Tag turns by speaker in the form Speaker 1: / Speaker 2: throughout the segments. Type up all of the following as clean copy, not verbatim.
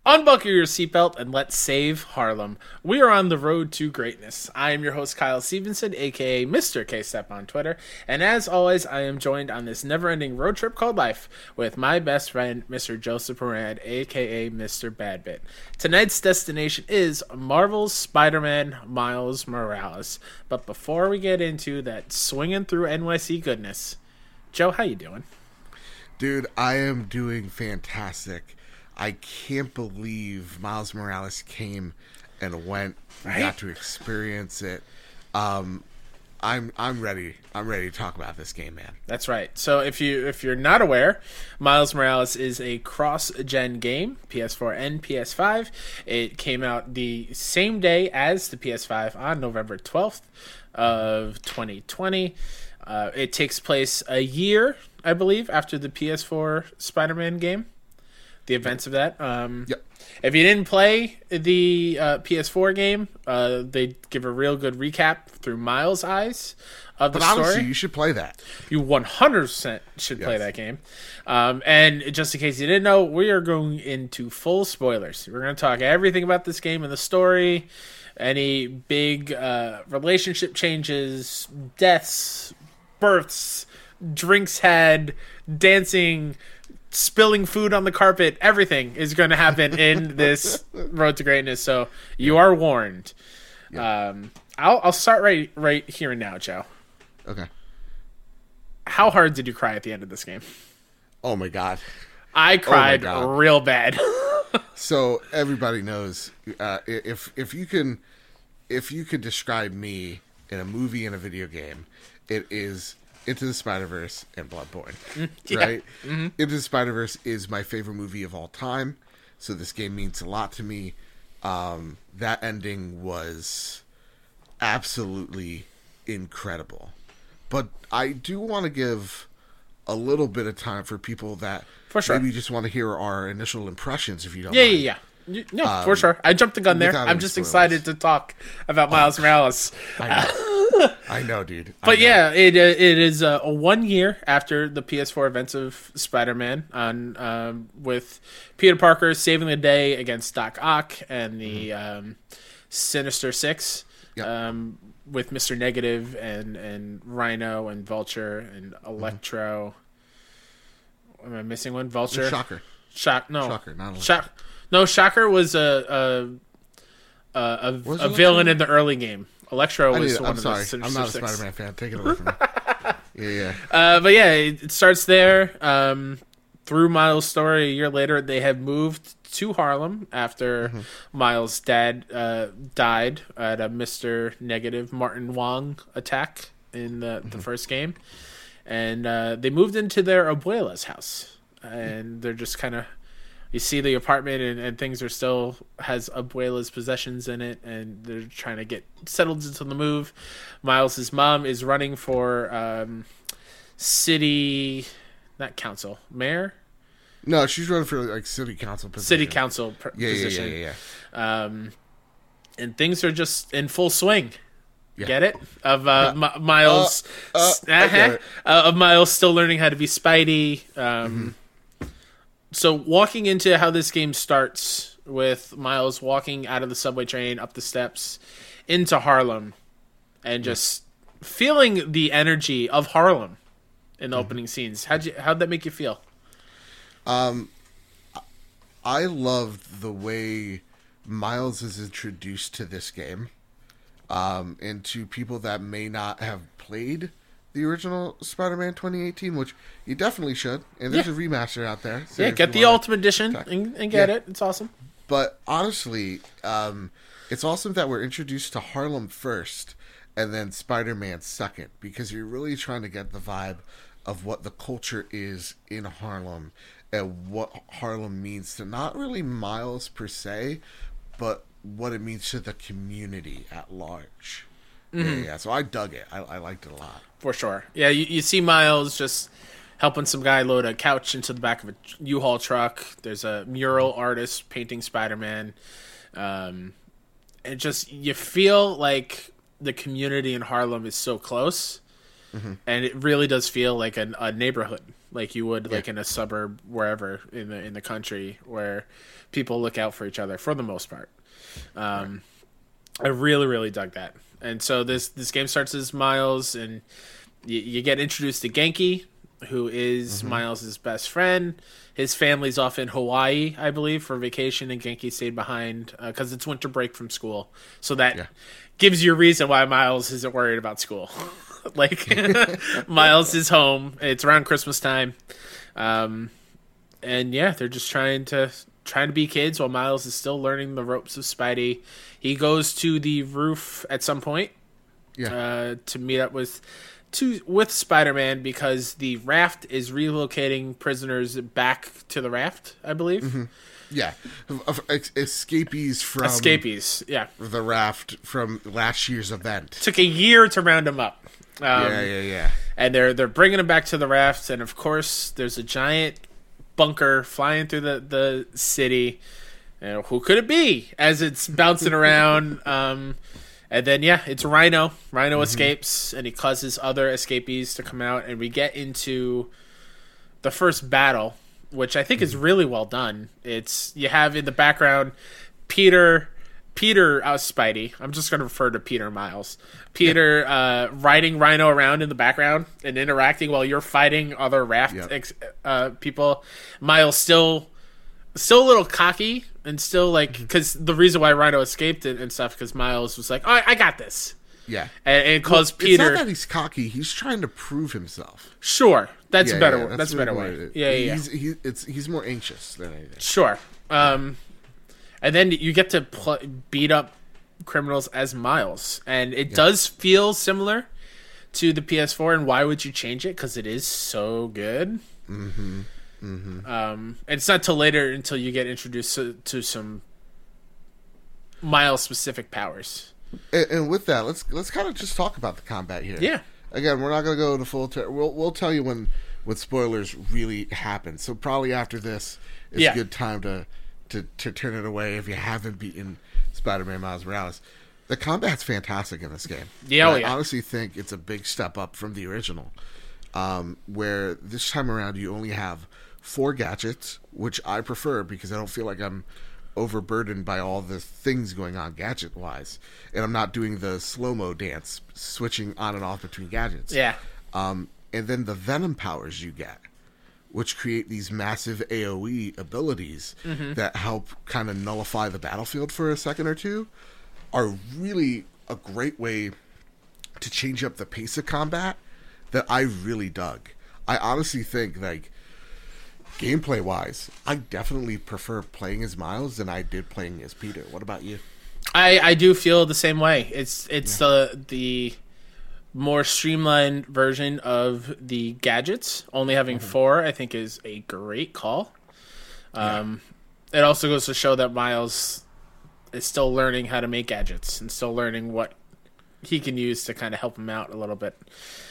Speaker 1: Unbuckle your seatbelt and let's save Harlem. We are on the road to greatness. I am your host, Kyle Stevenson, aka Mr. K-Step on Twitter. And as always, I am joined on this never-ending road trip called life with my best friend, Mr. Joseph Moran, aka Mr. Badbit. Tonight's destination is Marvel's Spider-Man Miles Morales. But before we get into that swinging through NYC goodness, Joe, how you doing?
Speaker 2: Dude, I am doing fantastic. I can't believe Miles Morales came and went. We got to experience it. I'm ready. I'm ready to talk about this game, man.
Speaker 1: That's right. So if you're not aware, Miles Morales is a cross-gen game, PS4 and PS5. It came out the same day as the PS5 on November 12th of 2020. It takes place a year, I believe, after the PS4 Spider-Man game. The events of that.
Speaker 2: Yep.
Speaker 1: If you didn't play the PS4 game, they give a real good recap through Miles' eyes of the story.
Speaker 2: Honestly, you should play that.
Speaker 1: You 100% should play that game. And just in case you didn't know, we are going into full spoilers. We're going to talk everything about this game and the story, any big relationship changes, deaths, births, drinks had, dancing, spilling food on the carpet. Everything is going to happen in this Road to Greatness, so you are warned.
Speaker 2: Yeah.
Speaker 1: I'll start right here and now, Joe.
Speaker 2: Okay.
Speaker 1: How hard did you cry at the end of this game?
Speaker 2: Oh my god.
Speaker 1: I cried real bad.
Speaker 2: So everybody knows if you could describe me in a movie and a video game, it is Into the Spider-Verse and Bloodborne, right? Mm-hmm. Into the Spider-Verse is my favorite movie of all time, so this game means a lot to me. That ending was absolutely incredible. But I do want to give a little bit of time for people that maybe just want to hear our initial impressions, if you don't mind.
Speaker 1: Yeah. No, for sure. I jumped the gun there. I'm just excited to talk about Miles Morales.
Speaker 2: I know, dude.
Speaker 1: Yeah, it is 1 year after the PS4 events of Spider-Man, with Peter Parker saving the day against Doc Ock and the Sinister Six, with Mr. Negative and Rhino and Vulture and Electro. Am I missing one? Vulture?
Speaker 2: Shocker.
Speaker 1: Shocker,
Speaker 2: not Electro.
Speaker 1: No, Shocker was a villain in the early game. Electro was one of the Sinister
Speaker 2: I'm not a
Speaker 1: Six.
Speaker 2: Spider-Man fan. Take it away from me. Yeah.
Speaker 1: But yeah, it starts there. Through Miles' story, a year later, they have moved to Harlem after Miles' dad died at a Mr. Negative Martin Wong attack in the first game. And they moved into their abuela's house. And they're just kind of... You see the apartment and things are still has Abuela's possessions in it, and they're trying to get settled into the move. Miles' mom is running for city, not council, mayor?
Speaker 2: No, she's running for like city council position.
Speaker 1: City council position.
Speaker 2: Yeah.
Speaker 1: And things are just in full swing.
Speaker 2: Yeah.
Speaker 1: Get it? Of Miles, of Miles still learning how to be Spidey. So walking into how this game starts with Miles walking out of the subway train, up the steps, into Harlem, and just feeling the energy of Harlem in the opening scenes. How'd that make you feel?
Speaker 2: I loved the way Miles is introduced to this game, and to people that may not have played the original Spider-Man 2018, which you definitely should. And there's a remaster out there.
Speaker 1: So get the Ultimate Edition and get it. It's awesome.
Speaker 2: But honestly, it's awesome that we're introduced to Harlem first and then Spider-Man second, because you're really trying to get the vibe of what the culture is in Harlem and what Harlem means to not really Miles per se, but what it means to the community at large. Yeah, so I dug it. I liked it a lot.
Speaker 1: For sure. Yeah, you see Miles just helping some guy load a couch into the back of a U-Haul truck. There's a mural artist painting Spider-Man. And just, you feel like the community in Harlem is so close. And it really does feel like a neighborhood. like you would like in a suburb wherever in the country where people look out for each other for the most part. I really, really dug that. And so this game starts as Miles, and you get introduced to Genki, who is Miles' best friend. His family's off in Hawaii, I believe, for vacation, and Genki stayed behind because it's winter break from school. So that gives you a reason why Miles isn't worried about school. Like, Miles is home. It's around Christmas time. And yeah, they're just trying to be kids while Miles is still learning the ropes of Spidey. He goes to the roof at some point to meet up with Spider-Man because the raft is relocating prisoners back to the raft, I believe.
Speaker 2: Mm-hmm. Yeah. Escapees from the raft from last year's event.
Speaker 1: Took a year to round them up.
Speaker 2: Yeah.
Speaker 1: And they're bringing them back to the raft, and of course there's a giant bunker flying through the city. And who could it be as it's bouncing around? And then, it's Rhino. Rhino escapes, and he causes other escapees to come out, and we get into the first battle, which I think is really well done. You have in the background Peter Spidey. I'm just going to refer to Peter Miles. Peter riding Rhino around in the background and interacting while you're fighting other raft people. Miles still a little cocky and still like, because the reason why Rhino escaped and stuff, because Miles was like, I got this.
Speaker 2: Yeah.
Speaker 1: And calls Peter.
Speaker 2: It's not that he's cocky. He's trying to prove himself.
Speaker 1: Sure. That's a better That's a better way. Yeah.
Speaker 2: He's more anxious than anything.
Speaker 1: Sure. And then you get to beat up criminals as Miles. And it does feel similar to the PS4. And why would you change it? Because it is so good. Mm-hmm. And it's not till later until you get introduced to some Miles specific powers.
Speaker 2: And with that, let's kind of just talk about the combat here.
Speaker 1: Yeah.
Speaker 2: Again, we're not going to go into full. We'll tell you when spoilers really happen. So probably after this is a good time to turn it away if you haven't beaten Spider-Man Miles Morales. The combat's fantastic in this game.
Speaker 1: Yeah,
Speaker 2: I honestly think it's a big step up from the original, where this time around you only have 4 gadgets, which I prefer because I don't feel like I'm overburdened by all the things going on gadget-wise. And I'm not doing the slow-mo dance, switching on and off between gadgets.
Speaker 1: Yeah.
Speaker 2: And then the Venom powers you get, which create these massive AoE abilities that help kind of nullify the battlefield for a second or two, are really a great way to change up the pace of combat that I really dug. I honestly think, like, gameplay-wise, I definitely prefer playing as Miles than I did playing as Peter. What about you?
Speaker 1: I do feel the same way. It's the more streamlined version of the gadgets. Only having 4, I think, is a great call. It also goes to show that Miles is still learning how to make gadgets and still learning what he can use to kind of help him out a little bit.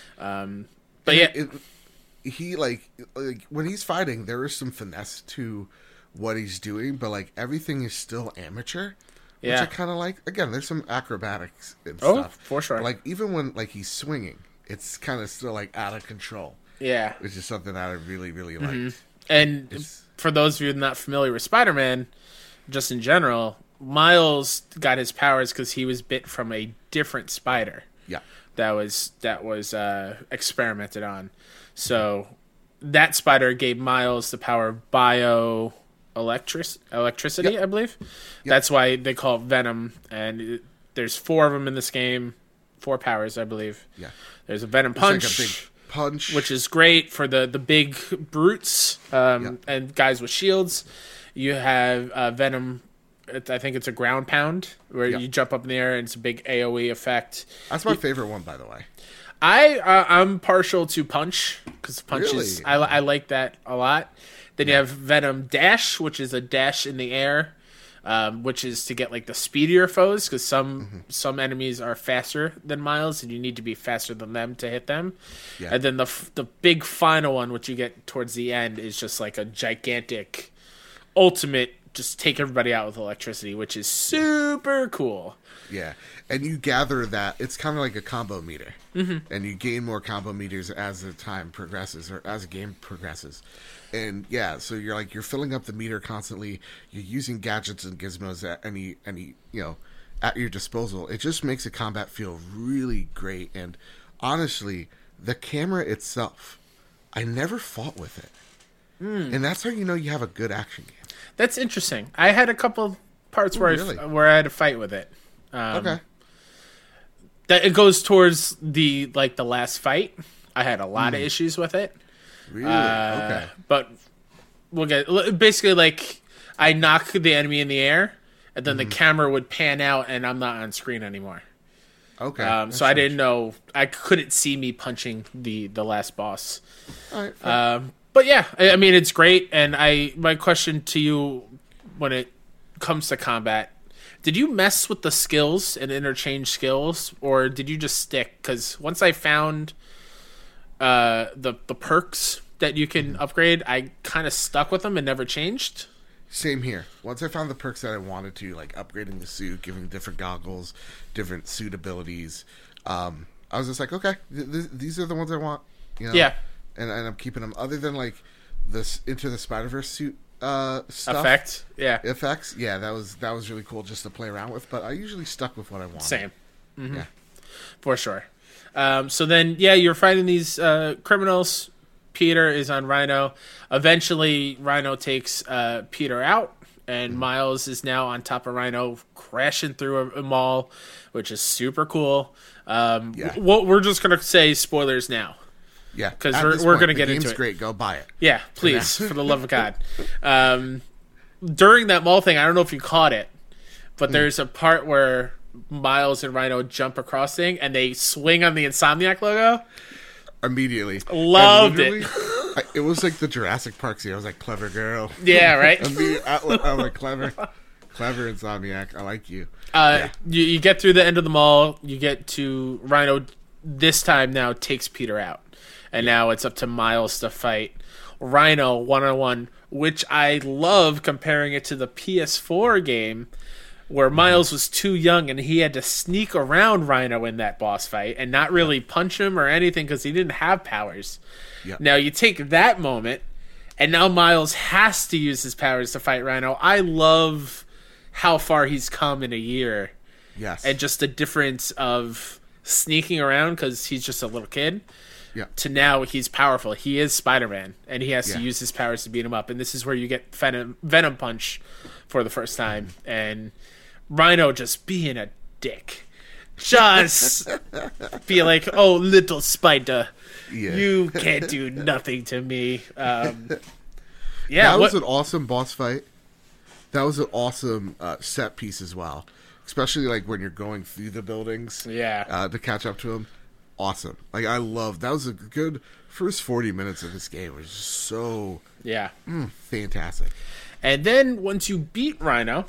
Speaker 2: He like when he's fighting, there is some finesse to what he's doing, but like everything is still amateur. Which I kind of like. Again, there's some acrobatics and stuff.
Speaker 1: For sure.
Speaker 2: But like even when like he's swinging, it's kind of still like out of control.
Speaker 1: Yeah,
Speaker 2: which is something that I really, really liked.
Speaker 1: And for those of you not familiar with Spider-Man, just in general, Miles got his powers because he was bit from a different spider.
Speaker 2: Yeah,
Speaker 1: that was experimented on. So that spider gave Miles the power of electricity, I believe. Yep. That's why they call it Venom. And there's 4 of them in this game. 4 powers, I believe.
Speaker 2: Yeah.
Speaker 1: There's a Venom Punch.
Speaker 2: Like a big punch.
Speaker 1: Which is great for the big brutes and guys with shields. You have Venom, I think it's a ground pound, where you jump up in the air and it's a big AoE effect.
Speaker 2: That's my favorite one, by the way.
Speaker 1: I'm partial to Punch because Punch is I like that a lot. Then you have Venom Dash, which is a dash in the air, which is to get like the speedier foes because some enemies are faster than Miles and you need to be faster than them to hit them. Yeah. And then the big final one, which you get towards the end, is just like a gigantic ultimate just take everybody out with electricity, which is super cool.
Speaker 2: Yeah, and you gather that it's kind of like a combo meter, and you gain more combo meters as the time progresses or as the game progresses. And yeah, so you're filling up the meter constantly. You're using gadgets and gizmos at any at your disposal. It just makes the combat feel really great. And honestly, the camera itself, I never fought with it, and that's how you know you have a good action game.
Speaker 1: That's interesting. I had a couple parts where I had to fight with it.
Speaker 2: Okay.
Speaker 1: That it goes towards the last fight. I had a lot of issues with it.
Speaker 2: Really? Okay.
Speaker 1: But we'll get basically I knock the enemy in the air, and then the camera would pan out, and I'm not on screen anymore.
Speaker 2: Okay.
Speaker 1: So I didn't know. I couldn't see me punching the last boss.
Speaker 2: All right.
Speaker 1: But yeah, I mean it's great. And my question to you when it comes to combat. Did you mess with the skills and interchange skills, or did you just stick? Because once I found the perks that you can upgrade, I kind of stuck with them and never changed.
Speaker 2: Same here. Once I found the perks that I wanted to, like upgrading the suit, giving different goggles, different suit abilities, I was just like, okay, these are the ones I want. You know?
Speaker 1: Yeah.
Speaker 2: And I'm keeping them. Other than like this Into the Spider-Verse suit stuff effects, yeah, that was really cool just to play around with, but I usually stuck with what I wanted.
Speaker 1: Same.
Speaker 2: Yeah,
Speaker 1: for sure. So then you're fighting these criminals. Peter is on Rhino. Eventually Rhino takes Peter out, and Miles is now on top of Rhino, crashing through a mall, which is super cool. What we're just gonna say spoilers now.
Speaker 2: Yeah,
Speaker 1: because we're going to get into it.
Speaker 2: The game's great. Go buy it.
Speaker 1: Yeah, please, for the love of God. During that mall thing, I don't know if you caught it, but there's a part where Miles and Rhino jump across thing, and they swing on the Insomniac logo.
Speaker 2: Immediately.
Speaker 1: Loved it.
Speaker 2: It was like the Jurassic Park scene. I was like, clever girl.
Speaker 1: Yeah, right?
Speaker 2: I'm like, clever Insomniac. I like you.
Speaker 1: You get through the end of the mall. You get to Rhino. This time now takes Peter out. And now it's up to Miles to fight Rhino one-on-one, which I love comparing it to the PS4 game where Miles was too young and he had to sneak around Rhino in that boss fight and not really punch him or anything because he didn't have powers.
Speaker 2: Yep.
Speaker 1: Now you take that moment and now Miles has to use his powers to fight Rhino. I love how far he's come in a year.
Speaker 2: Yes.
Speaker 1: And just the difference of sneaking around because he's just a little kid.
Speaker 2: Yeah.
Speaker 1: To now he's powerful. He is Spider-Man, and he has to use his powers to beat him up. And this is where you get Venom Punch for the first time. And Rhino just being a dick. Just be like, oh, little spider, you can't do nothing to me.
Speaker 2: That was an awesome boss fight. That was an awesome set piece as well. Especially like when you're going through the buildings to catch up to him. Awesome. Like I love that was a good first 40 minutes of this game. It was just so fantastic.
Speaker 1: And then once you beat Rhino,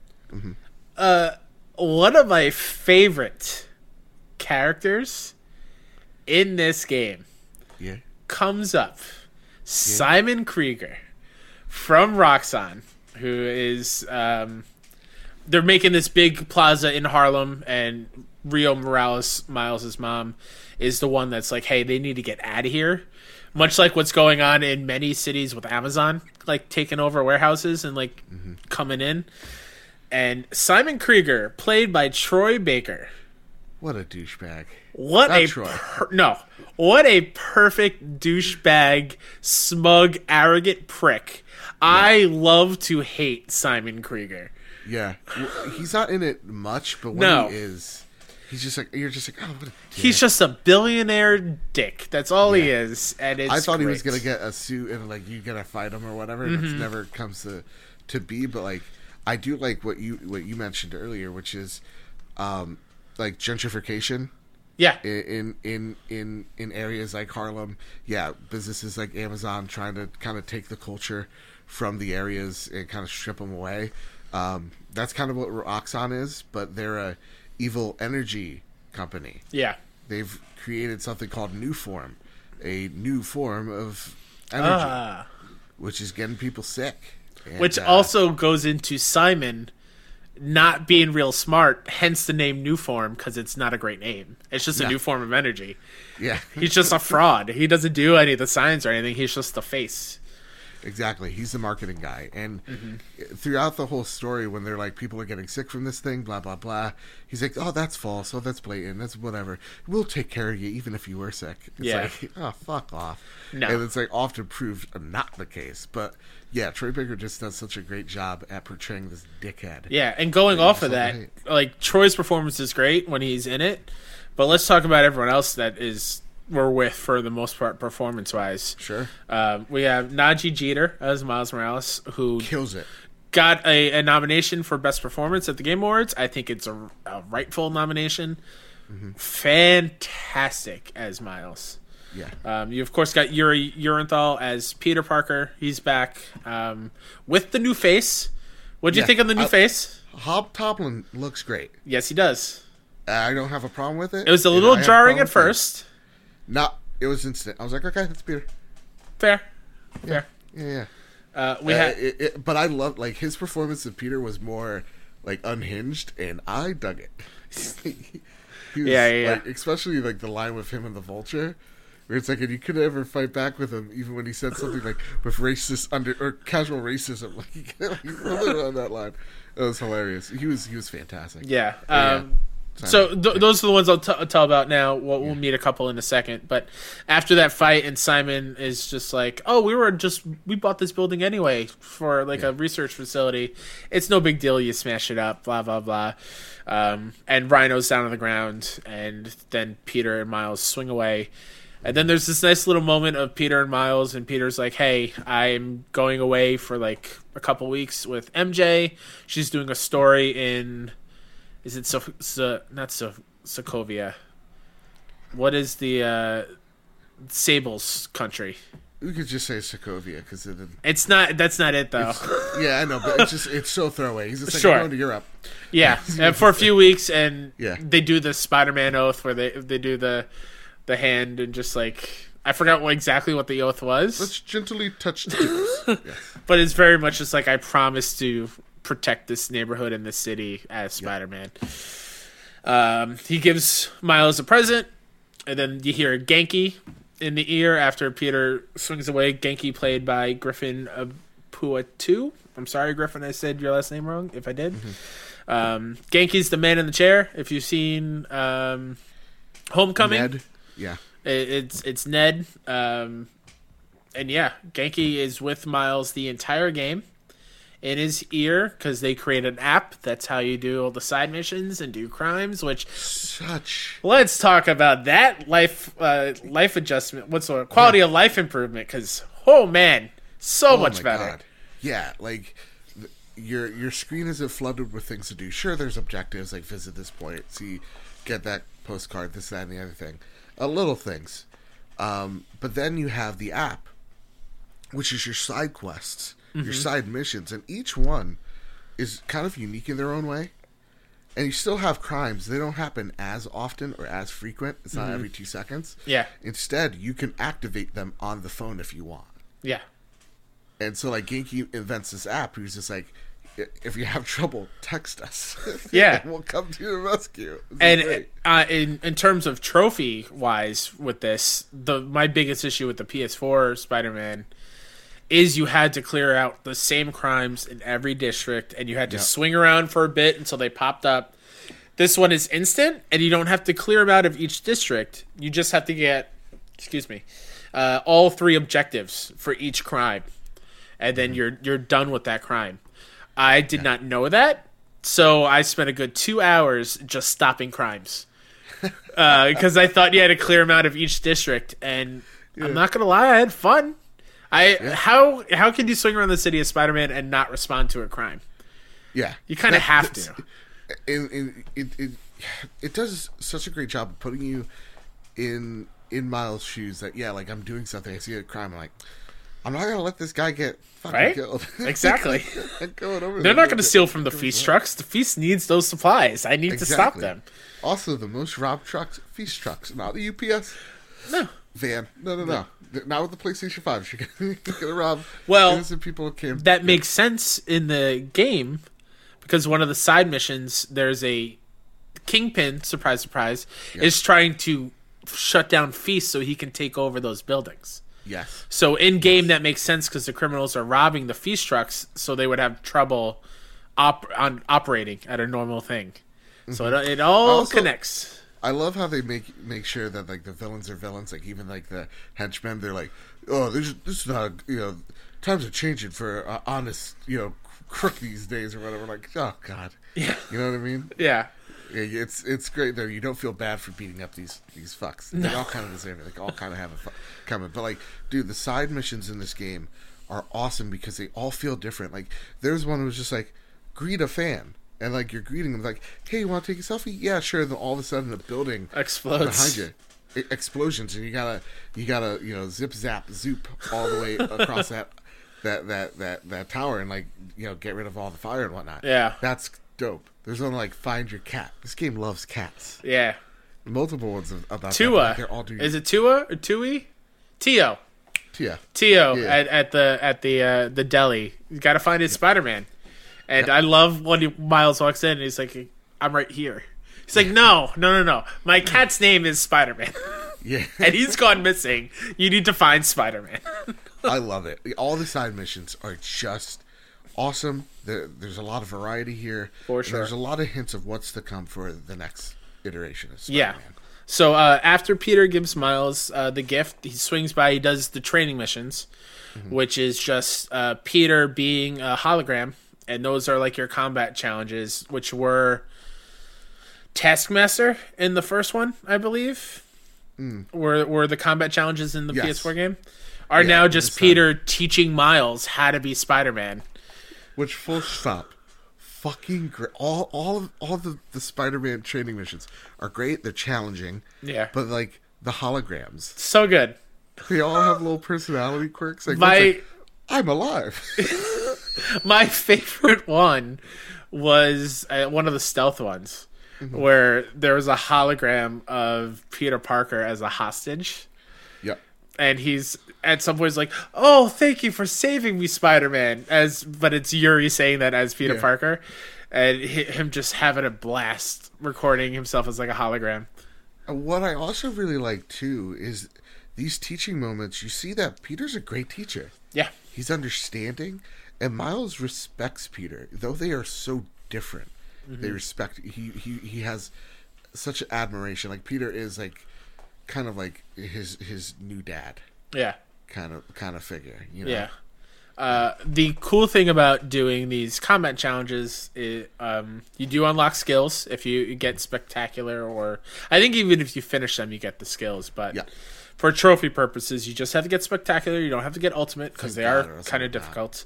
Speaker 1: one of my favorite characters in this game comes up. Simon Krieger from Roxxon, who is they're making this big plaza in Harlem, and Rio Morales, Miles' mom, is the one that's like, hey, they need to get out of here. Much like what's going on in many cities with Amazon, like taking over warehouses and like coming in. And Simon Krieger, played by Troy Baker.
Speaker 2: What a douchebag.
Speaker 1: What a perfect douchebag, smug, arrogant prick. I love to hate Simon Krieger.
Speaker 2: Yeah. He's not in it much, but when he is, he's just like, you're just like, oh, what a dick.
Speaker 1: He's just a billionaire dick. That's all he is. And it's
Speaker 2: I thought
Speaker 1: great.
Speaker 2: he was going to get a suit and like you got to fight him or whatever. That's never comes to be, but like, I do like what you mentioned earlier, which is like gentrification.
Speaker 1: Yeah.
Speaker 2: In areas like Harlem, businesses like Amazon trying to kind of take the culture from the areas and kind of strip them away. That's kind of what Roxxon is, but they're a evil energy company.
Speaker 1: Yeah.
Speaker 2: They've created something called Nuform, a new form of energy, which is getting people sick. And,
Speaker 1: which also goes into Simon not being real smart, hence the name New Form, because it's not a great name. It's just a new form of energy.
Speaker 2: Yeah.
Speaker 1: He's just a fraud. He doesn't do any of the signs or anything. He's just the face.
Speaker 2: Exactly. He's the marketing guy. And throughout the whole story, when they're like, people are getting sick from this thing, blah, blah, blah, he's like, oh, that's false. Oh, that's blatant. That's whatever. We'll take care of you even if you were sick. It's like, oh, fuck off.
Speaker 1: No.
Speaker 2: And it's like often proved not the case. But yeah, Troy Baker just does such a great job at portraying this dickhead.
Speaker 1: Yeah, and going off of that, like, Troy's performance is great when he's in it. But let's talk about everyone else that we're with for the most part, performance-wise.
Speaker 2: Sure.
Speaker 1: We have Najee Jeter as Miles Morales, who
Speaker 2: kills it.
Speaker 1: Got a nomination for Best Performance at the Game Awards. I think it's a rightful nomination. Fantastic as Miles.
Speaker 2: Yeah.
Speaker 1: You, of course, got Yuri Urenthal as Peter Parker. He's back with the new face. What do you think of the new face?
Speaker 2: Hobgoblin looks great.
Speaker 1: Yes, he does.
Speaker 2: I don't have a problem with it.
Speaker 1: It was a little jarring at first.
Speaker 2: It was instant. I was like, okay, that's Peter.
Speaker 1: Fair.
Speaker 2: Yeah.
Speaker 1: But
Speaker 2: I loved, like, his performance of Peter was more, like, unhinged, and I dug it. He was, like, especially, like, the line with him and the Vulture, where it's like, and you couldn't ever fight back with him, even when he said something like with racist or casual racism. Like, he really on that line. It was hilarious. He was fantastic.
Speaker 1: Yeah. So those are the ones I'll tell about now. We'll meet a couple in a second. But after that fight, and Simon is just like, oh, we bought this building anyway for like a research facility. It's no big deal. You smash it up, blah, blah, blah. And Rhino's down on the ground, and then Peter and Miles swing away. And then there's this nice little moment of Peter and Miles, and Peter's like, hey, I'm going away for like a couple weeks with MJ. She's doing a story in... Is it not Sokovia? What is the Sable's country?
Speaker 2: We could just say Sokovia because
Speaker 1: it's not. That's not it though.
Speaker 2: Yeah, I know, but it's so throwaway. He's just like, I'm going to Europe.
Speaker 1: Yeah, and for a few weeks, and they do the Spider-Man oath where they do the hand and just like I forgot exactly what the oath was.
Speaker 2: Let's gently touch the tips. Yes.
Speaker 1: But it's very much just like I promise to protect this neighborhood and this city as Spider-Man. He gives Miles a present, and then you hear Genki in the ear after Peter swings away. Genki played by Griffin Puatu. I'm sorry, Griffin, I said your last name wrong, if I did. Genki's the man in the chair. If you've seen Homecoming.
Speaker 2: Ned. Yeah.
Speaker 1: It's Ned. And yeah, Genki is with Miles the entire game. In his ear, because they create an app. That's how you do all the side missions and do crimes. Let's talk about that life adjustment. What's the quality of life improvement? Because much better. God.
Speaker 2: Yeah, like your screen isn't flooded with things to do. Sure, there's objectives like visit this point, see, get that postcard, this, that, and the other thing, little things. But then you have the app, which is your side quests. Your side missions, and each one is kind of unique in their own way. And you still have crimes. They don't happen as often or as frequent. It's not every 2 seconds.
Speaker 1: Yeah.
Speaker 2: Instead, you can activate them on the phone if you want.
Speaker 1: Yeah.
Speaker 2: And so, like, Genki invents this app. Who's just like, if you have trouble, text us.
Speaker 1: Yeah.
Speaker 2: We'll come to your rescue.
Speaker 1: And in terms of trophy-wise with this, my biggest issue with the PS4 Spider-Man is you had to clear out the same crimes in every district, and you had to swing around for a bit until they popped up. This one is instant, and you don't have to clear them out of each district. You just have to get, all 3 objectives for each crime, and then you're done with that crime. I did not know that, so I spent a good 2 hours just stopping crimes because I thought you had to clear them out of each district, and I'm not gonna lie, I had fun. How can you swing around the city as Spider-Man and not respond to a crime?
Speaker 2: Yeah,
Speaker 1: you kind of have to.
Speaker 2: It does such a great job of putting you in Miles' shoes. That like I'm doing something, I see a crime, I'm like, I'm not gonna let this guy get fucking killed.
Speaker 1: Exactly. They're not gonna steal from the Feast trucks. The Feast needs those supplies. I need to stop them.
Speaker 2: Also, the most robbed trucks, Feast trucks, not the UPS.
Speaker 1: No.
Speaker 2: Van. No. Not with the PlayStation 5. You're gonna rob innocent people.
Speaker 1: That makes sense in the game because one of the side missions, there's a Kingpin, surprise, surprise, is trying to shut down Feast so he can take over those buildings.
Speaker 2: Yes.
Speaker 1: So in game, that makes sense because the criminals are robbing the Feast trucks, so they would have trouble operating at a normal thing. So it all connects.
Speaker 2: I love how they make sure that like the villains are villains. Like even like the henchmen, they're like, oh, this is not times are changing for honest crook these days or whatever. Like, oh god,
Speaker 1: yeah,
Speaker 2: you know what I mean?
Speaker 1: Yeah.
Speaker 2: It's great though. You don't feel bad for beating up these fucks. They all kind of deserve it. They all kind of have it coming. But like, dude, the side missions in this game are awesome because they all feel different. Like, there's one that was just like, greet a fan, and like you're greeting them like, hey, you want to take a selfie? Yeah, sure. Then all of a sudden, the building
Speaker 1: explodes
Speaker 2: behind you, explosions, and you gotta zip zap zoop all the way across that tower and like get rid of all the fire and whatnot.
Speaker 1: Yeah,
Speaker 2: that's dope. There's one like find your cat. This game loves cats.
Speaker 1: Yeah,
Speaker 2: multiple ones about
Speaker 1: Tua.
Speaker 2: They're all doing.
Speaker 1: Is it Tua or Tui? Tio.
Speaker 2: Yeah.
Speaker 1: At the deli. You got to find his Spider-Man. And I love when Miles walks in and he's like, "I'm right here." He's like, "No. My cat's name is Spider-Man."
Speaker 2: Yeah.
Speaker 1: And he's gone missing. You need to find Spider-Man.
Speaker 2: I love it. All the side missions are just awesome. There's a lot of variety here.
Speaker 1: For sure.
Speaker 2: There's a lot of hints of what's to come for the next iteration of
Speaker 1: Yeah.
Speaker 2: Spider-Man.
Speaker 1: So after Peter gives Miles the gift, he swings by, he does the training missions, which is just Peter being a hologram. And those are like your combat challenges, which were Taskmaster in the first one, I believe. Were the combat challenges in the PS4 game. Are now just Peter teaching Miles how to be Spider-Man.
Speaker 2: Which, full stop, fucking great. All the Spider-Man training missions are great. They're challenging.
Speaker 1: Yeah.
Speaker 2: But like the holograms,
Speaker 1: so good.
Speaker 2: They all have little personality quirks.
Speaker 1: Like,
Speaker 2: I'm alive.
Speaker 1: My favorite one was one of the stealth ones, where there was a hologram of Peter Parker as a hostage.
Speaker 2: Yep.
Speaker 1: And he's at some point like, "Oh, thank you for saving me, Spider-Man." But it's Yuri saying that as Peter Parker, and him just having a blast recording himself as like a hologram.
Speaker 2: What I also really like too is these teaching moments. You see that Peter's a great teacher.
Speaker 1: Yeah,
Speaker 2: he's understanding, and Miles respects Peter, though they are so different. They respect. He has such admiration. Like Peter is like kind of like his new dad.
Speaker 1: Yeah.
Speaker 2: Kind of figure,
Speaker 1: Yeah. The cool thing about doing these combat challenges is you do unlock skills if you get spectacular, or I think even if you finish them, you get the skills. But for trophy purposes, you just have to get spectacular. You don't have to get ultimate because they are kind of difficult.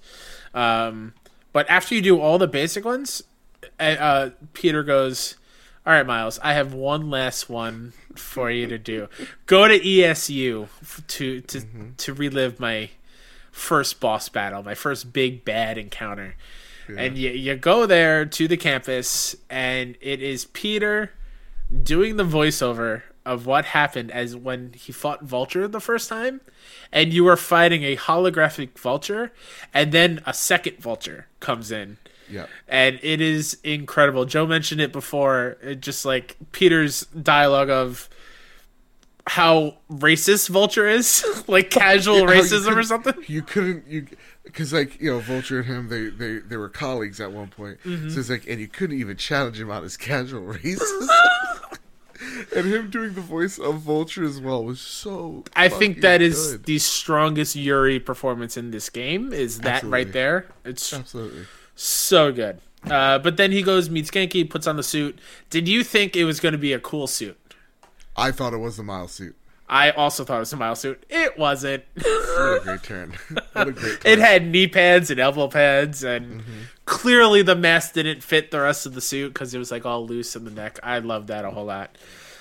Speaker 1: But after you do all the basic ones, Peter goes, "All right, Miles, I have one last one for you to do. Go to ESU to relive my first boss battle, my first big bad encounter." And you go there to the campus, and it is Peter doing the voiceover of what happened as when he fought Vulture the first time, and you were fighting a holographic Vulture, and then a second Vulture comes in.
Speaker 2: Yeah.
Speaker 1: And it is incredible. Joe mentioned it before. It just like Peter's dialogue of how racist Vulture is, like casual racism or something.
Speaker 2: Because like Vulture and him, they were colleagues at one point. So it's like, and you couldn't even challenge him on his casual racism. And him doing the voice of Vulture as well was so.
Speaker 1: I think that is
Speaker 2: good.
Speaker 1: The strongest Yuri performance in this game. Is that right there? It's
Speaker 2: absolutely
Speaker 1: so good. But then he goes, meets Genki, puts on the suit. Did you think it was going to be a cool suit?
Speaker 2: I thought it was the Miles suit.
Speaker 1: I also thought it was a Miles suit. It wasn't.
Speaker 2: What a great turn. What a great turn.
Speaker 1: It had knee pads and elbow pads, and clearly the mask didn't fit the rest of the suit because it was like all loose in the neck. I loved that a whole lot.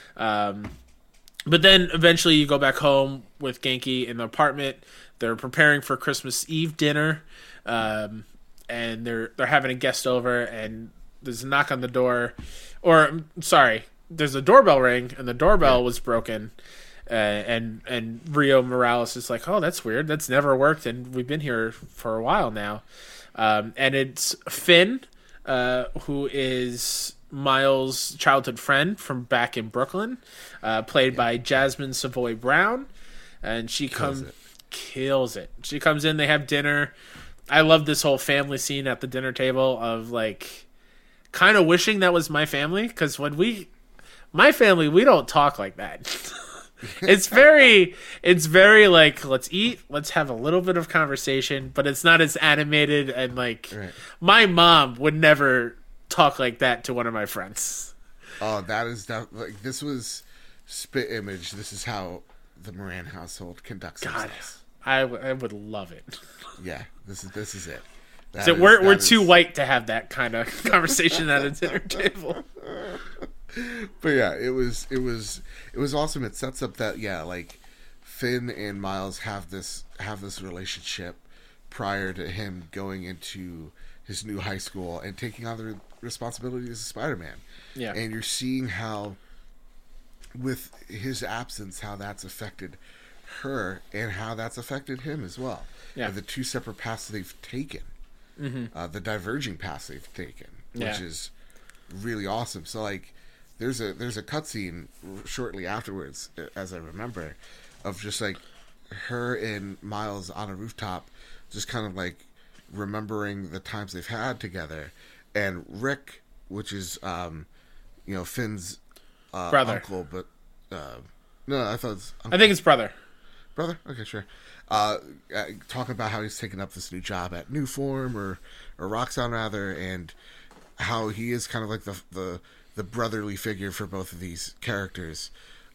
Speaker 1: But then eventually you go back home with Genki in the apartment. They're preparing for Christmas Eve dinner. And they're having a guest over, and there's a knock on the door. Or, sorry, there's a doorbell ring, and the doorbell was broken. and Rio Morales is like, oh, that's weird. That's never worked, and we've been here for a while now. And it's Finn, who is Miles' childhood friend from back in Brooklyn, played by Jasmine Savoy Brown, and she kills it. She comes in, they have dinner. I love this whole family scene at the dinner table of like kind of wishing that was my family, because my family, we don't talk like that. It's very like, let's eat, let's have a little bit of conversation, but it's not as animated, and like my mom would never talk like that to one of my friends.
Speaker 2: Oh, that is like, this was spit image. This is how the Moran household conducts themselves.
Speaker 1: I would love it.
Speaker 2: Yeah, this is it.
Speaker 1: So we're too white to have that kind of conversation at a dinner table.
Speaker 2: But yeah, it was awesome. It sets up that like Finn and Miles have this relationship prior to him going into his new high school and taking on the responsibilities of Spider-Man.
Speaker 1: Yeah,
Speaker 2: and you're seeing how, with his absence, how that's affected her and how that's affected him as well. Yeah, and the two separate paths they've taken, the diverging paths they've taken, which is really awesome. So like, there's a cutscene shortly afterwards, as I remember, of just like her and Miles on a rooftop, just kind of like remembering the times they've had together, and Rick, which is Finn's
Speaker 1: brother,
Speaker 2: uncle, but no, I thought it's uncle.
Speaker 1: I think it's brother.
Speaker 2: Brother? Okay, sure. Talking about how he's taken up this new job at New Form or Roxxon rather, and how he is kind of like the brotherly figure for both of these characters.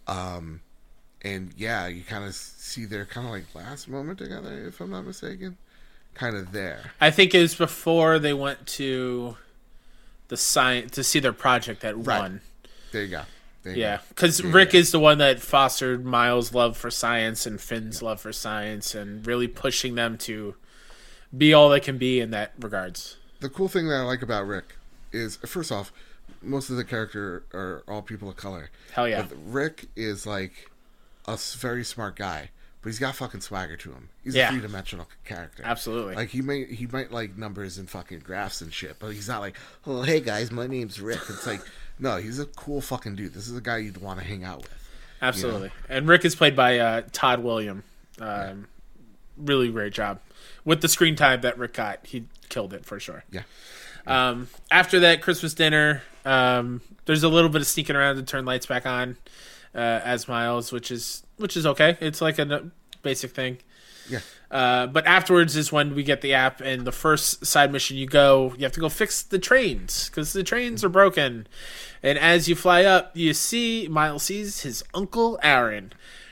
Speaker 2: And yeah, you kind of see their kind of like last moment together, if I'm not mistaken. Kind of there.
Speaker 1: I think it was before they went to the science to see their project at One.
Speaker 2: There you go.
Speaker 1: Yeah, because Rick is the one that fostered Miles' love for science and Finn's love for science, and really pushing them to be all they can be in that regards.
Speaker 2: The cool thing that I like about Rick is, first off, most of the character are all people of color.
Speaker 1: Hell yeah.
Speaker 2: But Rick is like a very smart guy, but he's got fucking swagger to him. He's a three-dimensional character.
Speaker 1: Absolutely.
Speaker 2: Like, he might like numbers and fucking graphs and shit, but he's not like, oh, hey guys, my name's Rick. It's like, no, he's a cool fucking dude. This is a guy you'd want to hang out with.
Speaker 1: Absolutely. You know? And Rick is played by Todd William. Really great job. With the screen time that Rick got, he killed it for sure.
Speaker 2: Yeah.
Speaker 1: After that Christmas dinner, there's a little bit of sneaking around to turn lights back on as Miles, which is okay. It's like a basic thing.
Speaker 2: Yeah.
Speaker 1: But afterwards is when we get the app, and the first side mission you have to go fix the trains because the trains are broken. And as you fly up, Miles sees his Uncle Aaron.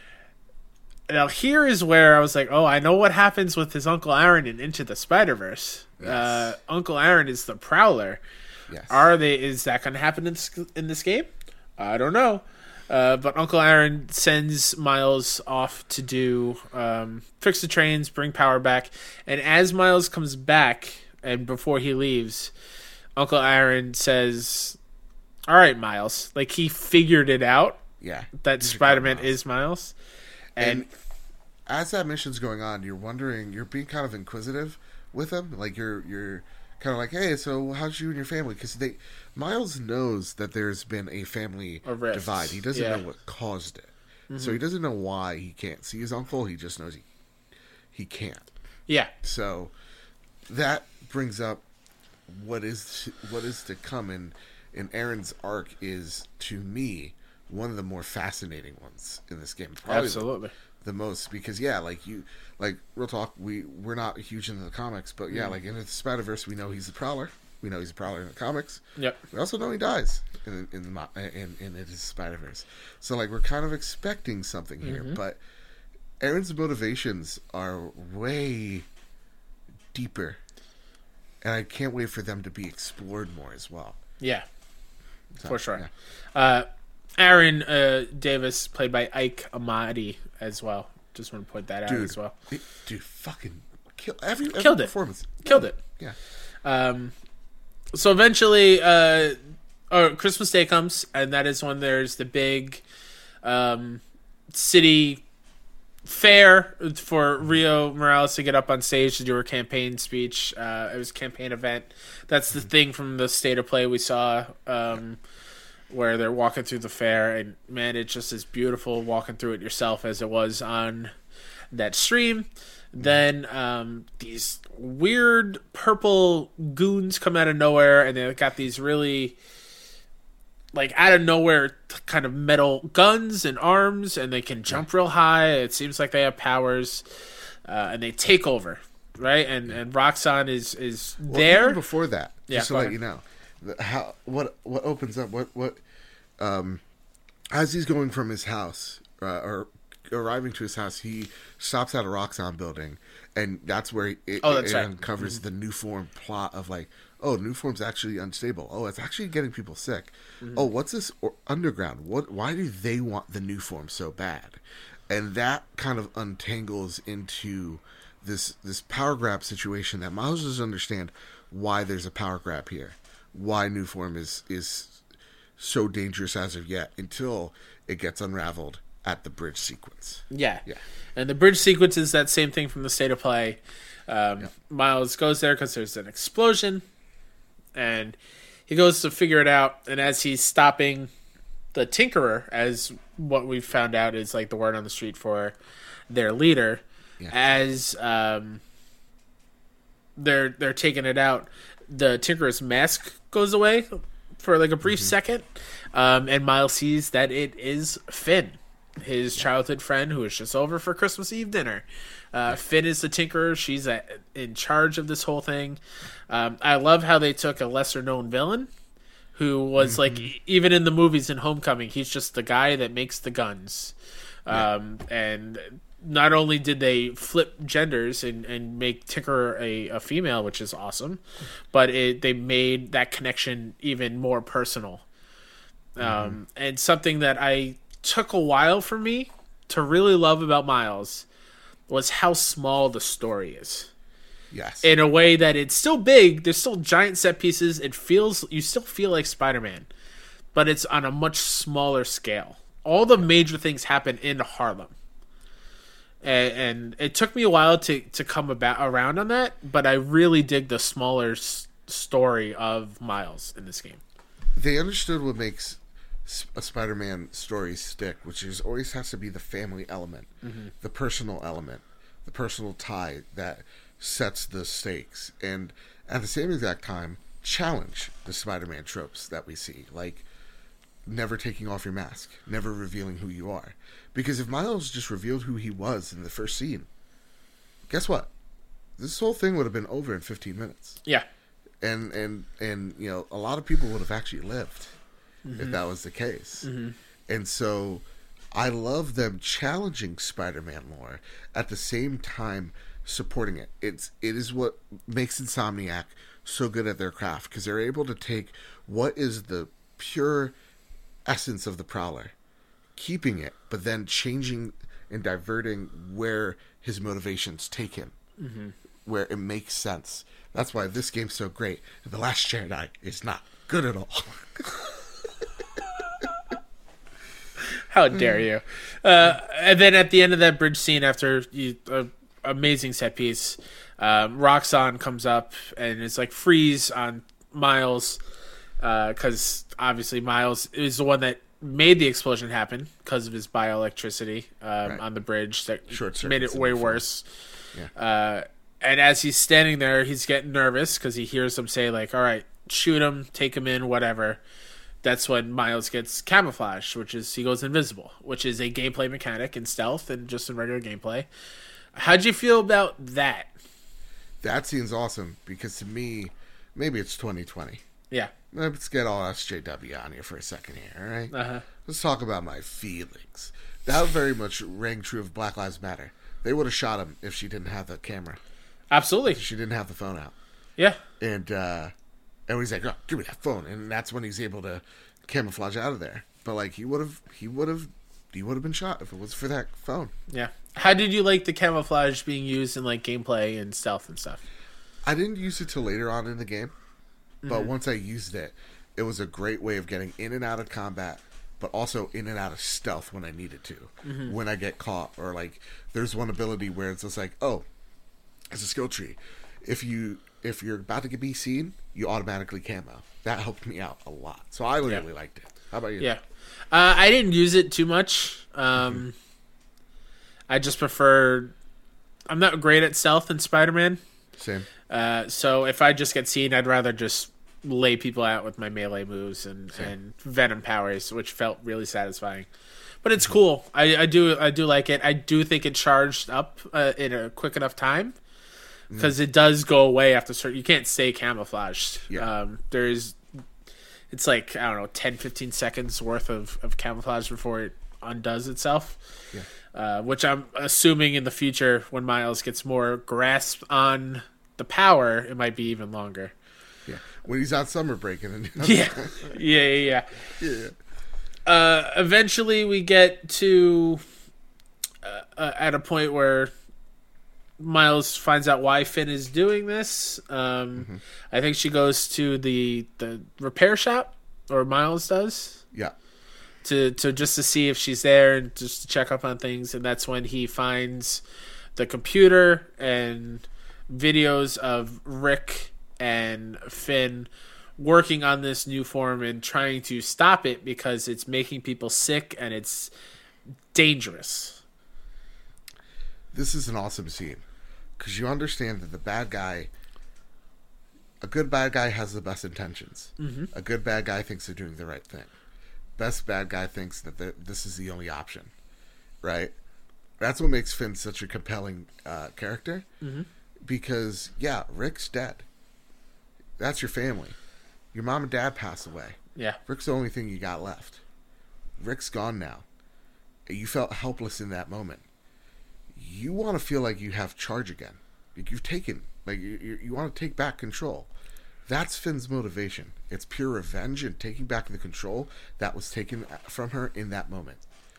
Speaker 1: Now here is where I was like, oh, I know what happens with his Uncle Aaron in Into the Spider-Verse. Yes. Uncle Aaron is the Prowler.
Speaker 2: Yes.
Speaker 1: Is that going to happen in this game? I don't know. But Uncle Aaron sends Miles off to do fix the trains, bring power back. And as Miles comes back, and before he leaves, Uncle Aaron says, all right, Miles. Like, he figured it out.
Speaker 2: Yeah.
Speaker 1: That Spider-Man is Miles.
Speaker 2: And as that mission's going on, you're being kind of inquisitive with him. Like, you're kind of like, hey, so how's you and your family? Because Miles knows that there's been a family divide. He doesn't know what caused it. Mm-hmm. So he doesn't know why he can't see his uncle. He just knows he can't.
Speaker 1: Yeah.
Speaker 2: So that brings up what is to come. And Aaron's arc is, to me, one of the more fascinating ones in this game. Probably
Speaker 1: absolutely.
Speaker 2: The most, because real talk, we're not huge into the comics, but like in the Spider-Verse, we know he's the Prowler. We know he's a Prowler in the comics.
Speaker 1: Yep.
Speaker 2: We also know he dies in his Spider-Verse. So like, we're kind of expecting something here, but Aaron's motivations are way deeper, and I can't wait for them to be explored more as well.
Speaker 1: Yeah, so, for sure. Yeah. Aaron Davis, played by Ike Amadi as well. Just want to point that out as well.
Speaker 2: Fucking killed every performance.
Speaker 1: Killed it.
Speaker 2: Yeah.
Speaker 1: So eventually, Christmas Day comes, and that is when there's the big city fair for Rio Morales to get up on stage to do her campaign speech. It was a campaign event. That's the thing from the State of Play we saw, where they're walking through the fair, and man, it just is beautiful walking through it yourself as it was on that stream. Then these weird purple goons come out of nowhere, and they've got these really like out of nowhere kind of metal guns and arms, and they can jump real high. It seems like they have powers, and they take over, right? And Roxanne is there.
Speaker 2: Even before that, just to let you know, what opens up as he's going from his house or arriving to his house, he stops at a Roxanne building, and that's where it uncovers the new form plot of like, oh, new form's actually unstable. Oh, it's actually getting people sick. Oh, what's this underground? Why do they want the new form so bad? And that kind of untangles into this power grab situation that Miles doesn't understand why there's a power grab here, why new form is so dangerous as of yet, until it gets unraveled at the bridge sequence.
Speaker 1: Yeah. And the bridge sequence is that same thing from the State of Play. Miles goes there because there's an explosion, and he goes to figure it out. And as he's stopping the Tinkerer, as what we've found out is like the word on the street for their leader, as they're taking it out, the Tinkerer's mask goes away for like a brief second, and Miles sees that it is Finn, his childhood friend who is just over for Christmas Eve dinner. Finn is the Tinkerer. She's in charge of this whole thing. I love how they took a lesser-known villain who was like, even in the movies in Homecoming, he's just the guy that makes the guns. And not only did they flip genders and make Tinkerer a female, which is awesome, but they made that connection even more personal. And something that I took a while for me to really love about Miles was how small the story is.
Speaker 2: Yes.
Speaker 1: In a way that it's still big, there's still giant set pieces. You still feel like Spider-Man, but it's on a much smaller scale. All the major things happen in Harlem. And it took me a while to come around on that, but I really dig the smaller story of Miles in this game.
Speaker 2: They understood what makes a Spider-Man story stick, which is always has to be the family element, the personal element, the personal tie that sets the stakes, and at the same exact time challenge the Spider-Man tropes that we see, like never taking off your mask, never revealing who you are. Because if Miles just revealed who he was in the first scene, guess what? This whole thing would have been over in 15 minutes.
Speaker 1: Yeah.
Speaker 2: And you know, a lot of people would have actually lived if that was the case. And so I love them challenging Spider-Man lore at the same time supporting it. It is what makes Insomniac so good at their craft, because they're able to take what is the pure essence of the Prowler, keeping it, but then changing and diverting where his motivations take him, where it makes sense. That's why this game's so great. The Last Jedi is not good at all.
Speaker 1: How dare you? And then at the end of that bridge scene, after amazing set piece, Roxanne comes up and it's like freeze on Miles, because obviously Miles is the one that made the explosion happen because of his bioelectricity on the bridge that made it way worse. And as he's standing there, he's getting nervous because he hears them say like, all right, shoot him, take him in, whatever. That's when Miles gets camouflage, which is he goes invisible, which is a gameplay mechanic in stealth and just in regular gameplay. How'd you feel about that?
Speaker 2: That scene's awesome because to me, maybe it's 2020.
Speaker 1: Yeah.
Speaker 2: Let's get all SJW on here for a second here, all right? Let's talk about my feelings. That very much rang true of Black Lives Matter. They would have shot him if she didn't have the camera.
Speaker 1: Absolutely.
Speaker 2: If she didn't have the phone out.
Speaker 1: Yeah.
Speaker 2: And he's like, oh, give me that phone. And that's when he's able to camouflage out of there. But like he would have been shot if it was for that phone.
Speaker 1: Yeah. How did you like the camouflage being used in like gameplay and stealth and stuff?
Speaker 2: I didn't use it till later on in the game. But once I used it, it was a great way of getting in and out of combat, but also in and out of stealth when I needed to. When I get caught, or like there's one ability where it's just like, oh, it's a skill tree. If you're about to be seen, you automatically camo. That helped me out a lot. So I really liked it. How about you?
Speaker 1: Yeah. I didn't use it too much. I just prefer... I'm not great at stealth in Spider-Man.
Speaker 2: Same.
Speaker 1: So if I just get seen, I'd rather just lay people out with my melee moves and Venom powers, which felt really satisfying. But it's cool. I do like it. I do think it charged up in a quick enough time, because it does go away after certain... You can't stay camouflaged.
Speaker 2: Yeah.
Speaker 1: It's like, I don't know, 10, 15 seconds worth of camouflage before it undoes itself.
Speaker 2: Yeah.
Speaker 1: Which I'm assuming in the future, when Miles gets more grasp on the power, it might be even longer.
Speaker 2: Yeah. When he's on summer break.
Speaker 1: Yeah. Eventually we get to at a point where Miles finds out why Finn is doing this. I think she goes to the repair shop, or Miles does.
Speaker 2: Yeah.
Speaker 1: To just to see if she's there and just to check up on things, and that's when he finds the computer and videos of Rick and Finn working on this new form and trying to stop it because it's making people sick and it's dangerous.
Speaker 2: This is an awesome scene, because you understand that a good bad guy has the best intentions. A good bad guy thinks they're doing the right thing. Best bad guy thinks that this is the only option, right? That's what makes Finn such a compelling character, because Rick's dead. That's your family. Your mom and dad passed away.
Speaker 1: Yeah.
Speaker 2: Rick's the only thing you got left. Rick's gone now. You felt helpless in that moment. You want to feel like you have charge again. Like you've taken, like you want to take back control. That's Finn's motivation. It's pure revenge and taking back the control that was taken from her in that moment.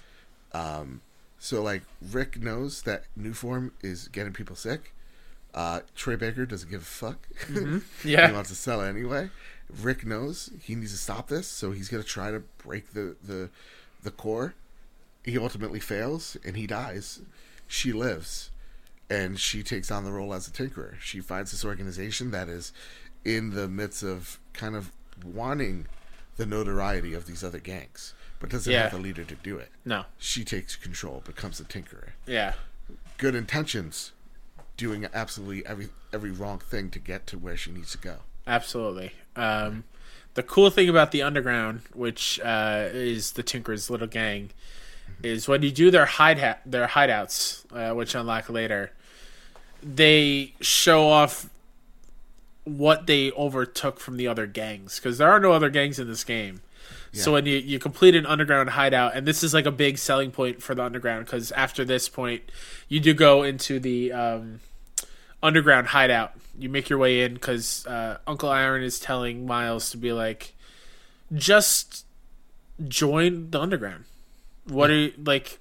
Speaker 2: So like Rick knows that new form is getting people sick. Troy Baker doesn't give a fuck.
Speaker 1: Yeah.
Speaker 2: He wants to sell it anyway. Rick knows he needs to stop this, so he's going to try to break the core. He ultimately fails, and he dies. She lives, and she takes on the role as a tinkerer. She finds this organization that is in the midst of kind of wanting the notoriety of these other gangs, but doesn't have the leader to do it.
Speaker 1: No.
Speaker 2: She takes control, becomes a tinkerer.
Speaker 1: Yeah.
Speaker 2: Good intentions, doing absolutely every wrong thing to get to where she needs to go.
Speaker 1: Absolutely. The cool thing about the Underground, which is the Tinker's little gang, is when you do their hideouts, which unlock later, they show off what they overtook from the other gangs, because there are no other gangs in this game. Yeah. So when you complete an Underground hideout, and this is like a big selling point for the Underground, because after this point, you do go into the Underground hideout. You make your way in because Uncle Aaron is telling Miles to be like, just join the Underground. What are you, like,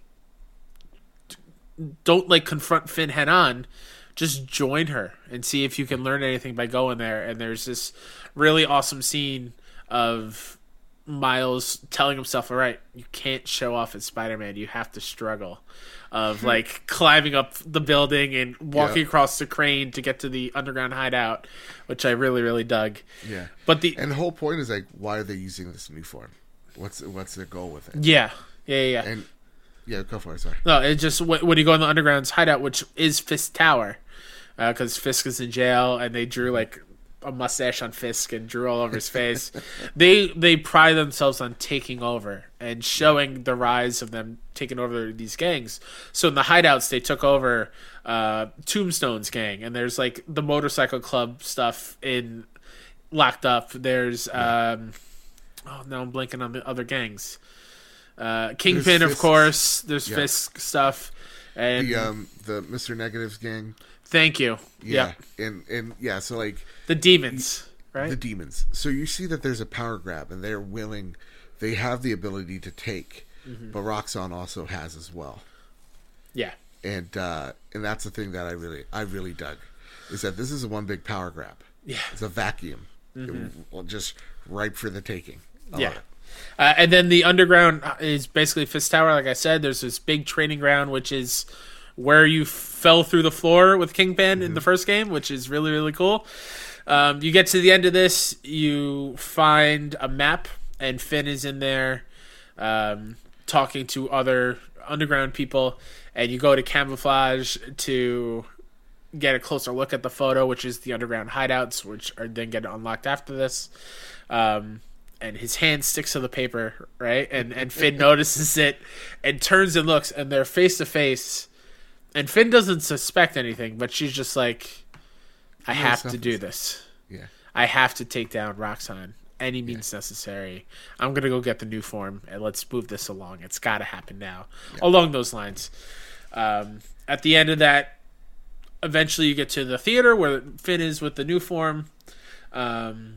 Speaker 1: don't like confront Finn head on. Just join her and see if you can learn anything by going there. And there's this really awesome scene of Miles telling himself, all right, you can't show off as Spider-Man. You have to struggle. Of like climbing up the building and walking across the crane to get to the Underground hideout, which I really, really dug.
Speaker 2: Yeah.
Speaker 1: And
Speaker 2: the whole point is like, why are they using this new form? What's their goal with it?
Speaker 1: Yeah.
Speaker 2: And go for it. Sorry.
Speaker 1: No, it just when you go in the Underground's hideout, which is Fisk Tower, because Fisk is in jail, and they drew like a mustache on Fisk and drew all over his face. They pride themselves on taking over and showing the rise of them taking over these gangs. So in the hideouts, they took over Tombstone's gang, and there's like the motorcycle club stuff in locked up. There's now I'm blanking on the other gangs. Kingpin, of course. There's Fisk stuff, and
Speaker 2: the Mr. Negatives gang.
Speaker 1: Thank you.
Speaker 2: Yeah. And so like
Speaker 1: the demons, right?
Speaker 2: The demons. So you see that there's a power grab, and they have the ability to take, but Roxxon also has as well. Yeah. And that's the thing that I really dug, is that this is a one big power grab. Yeah. It's a vacuum. Just ripe for the taking.
Speaker 1: And then the underground is basically Fist Tower. Like I said, there's this big training ground, which is where you fell through the floor with Kingpin in the first game, which is really, really cool. You get to the end of this, you find a map, and Finn is in there talking to other underground people, and you go to camouflage to get a closer look at the photo, which is the underground hideouts, which are then get unlocked after this. And his hand sticks to the paper, right? And Finn notices it and turns and looks, and they're face to face. And Finn doesn't suspect anything, but she's just like, I have to do this.
Speaker 2: Yeah.
Speaker 1: I have to take down Roxxon. Any means necessary. I'm going to go get the new form, and let's move this along. It's got to happen now. Yeah. Along those lines. At the end of that, eventually you get to the theater where Finn is with the new form. And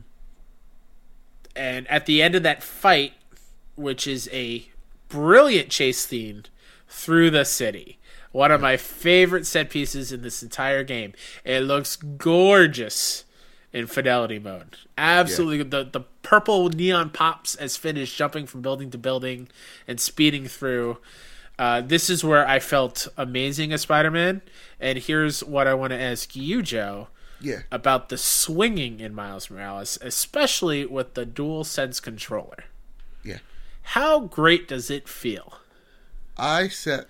Speaker 1: at the end of that fight, which is a brilliant chase scene through the city, one of my favorite set pieces in this entire game. It looks gorgeous in fidelity mode. Absolutely. Yeah. The purple neon pops as Finn is jumping from building to building and speeding through. This is where I felt amazing as Spider-Man. And here's what I want to ask you, Joe.
Speaker 2: Yeah.
Speaker 1: About the swinging in Miles Morales, especially with the DualSense controller.
Speaker 2: Yeah.
Speaker 1: How great does it feel?
Speaker 2: I set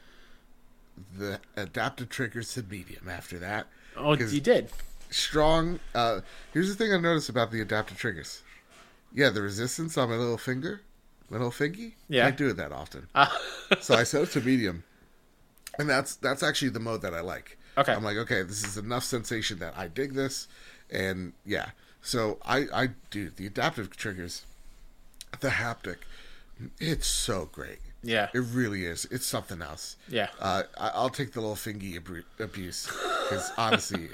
Speaker 2: the adaptive triggers to medium after that.
Speaker 1: Oh, you did?
Speaker 2: Strong. Here's the thing I noticed about the adaptive triggers. Yeah, the resistance on my little finger, my little fingy. Yeah. Can't do it that often. So I set it to medium. And that's actually the mode that I like.
Speaker 1: Okay.
Speaker 2: I'm like, okay, this is enough sensation that I dig this. And yeah. So I do the adaptive triggers, the haptic. It's so great.
Speaker 1: Yeah.
Speaker 2: It really is. It's something else.
Speaker 1: Yeah.
Speaker 2: I'll take the little fingy abuse because honestly,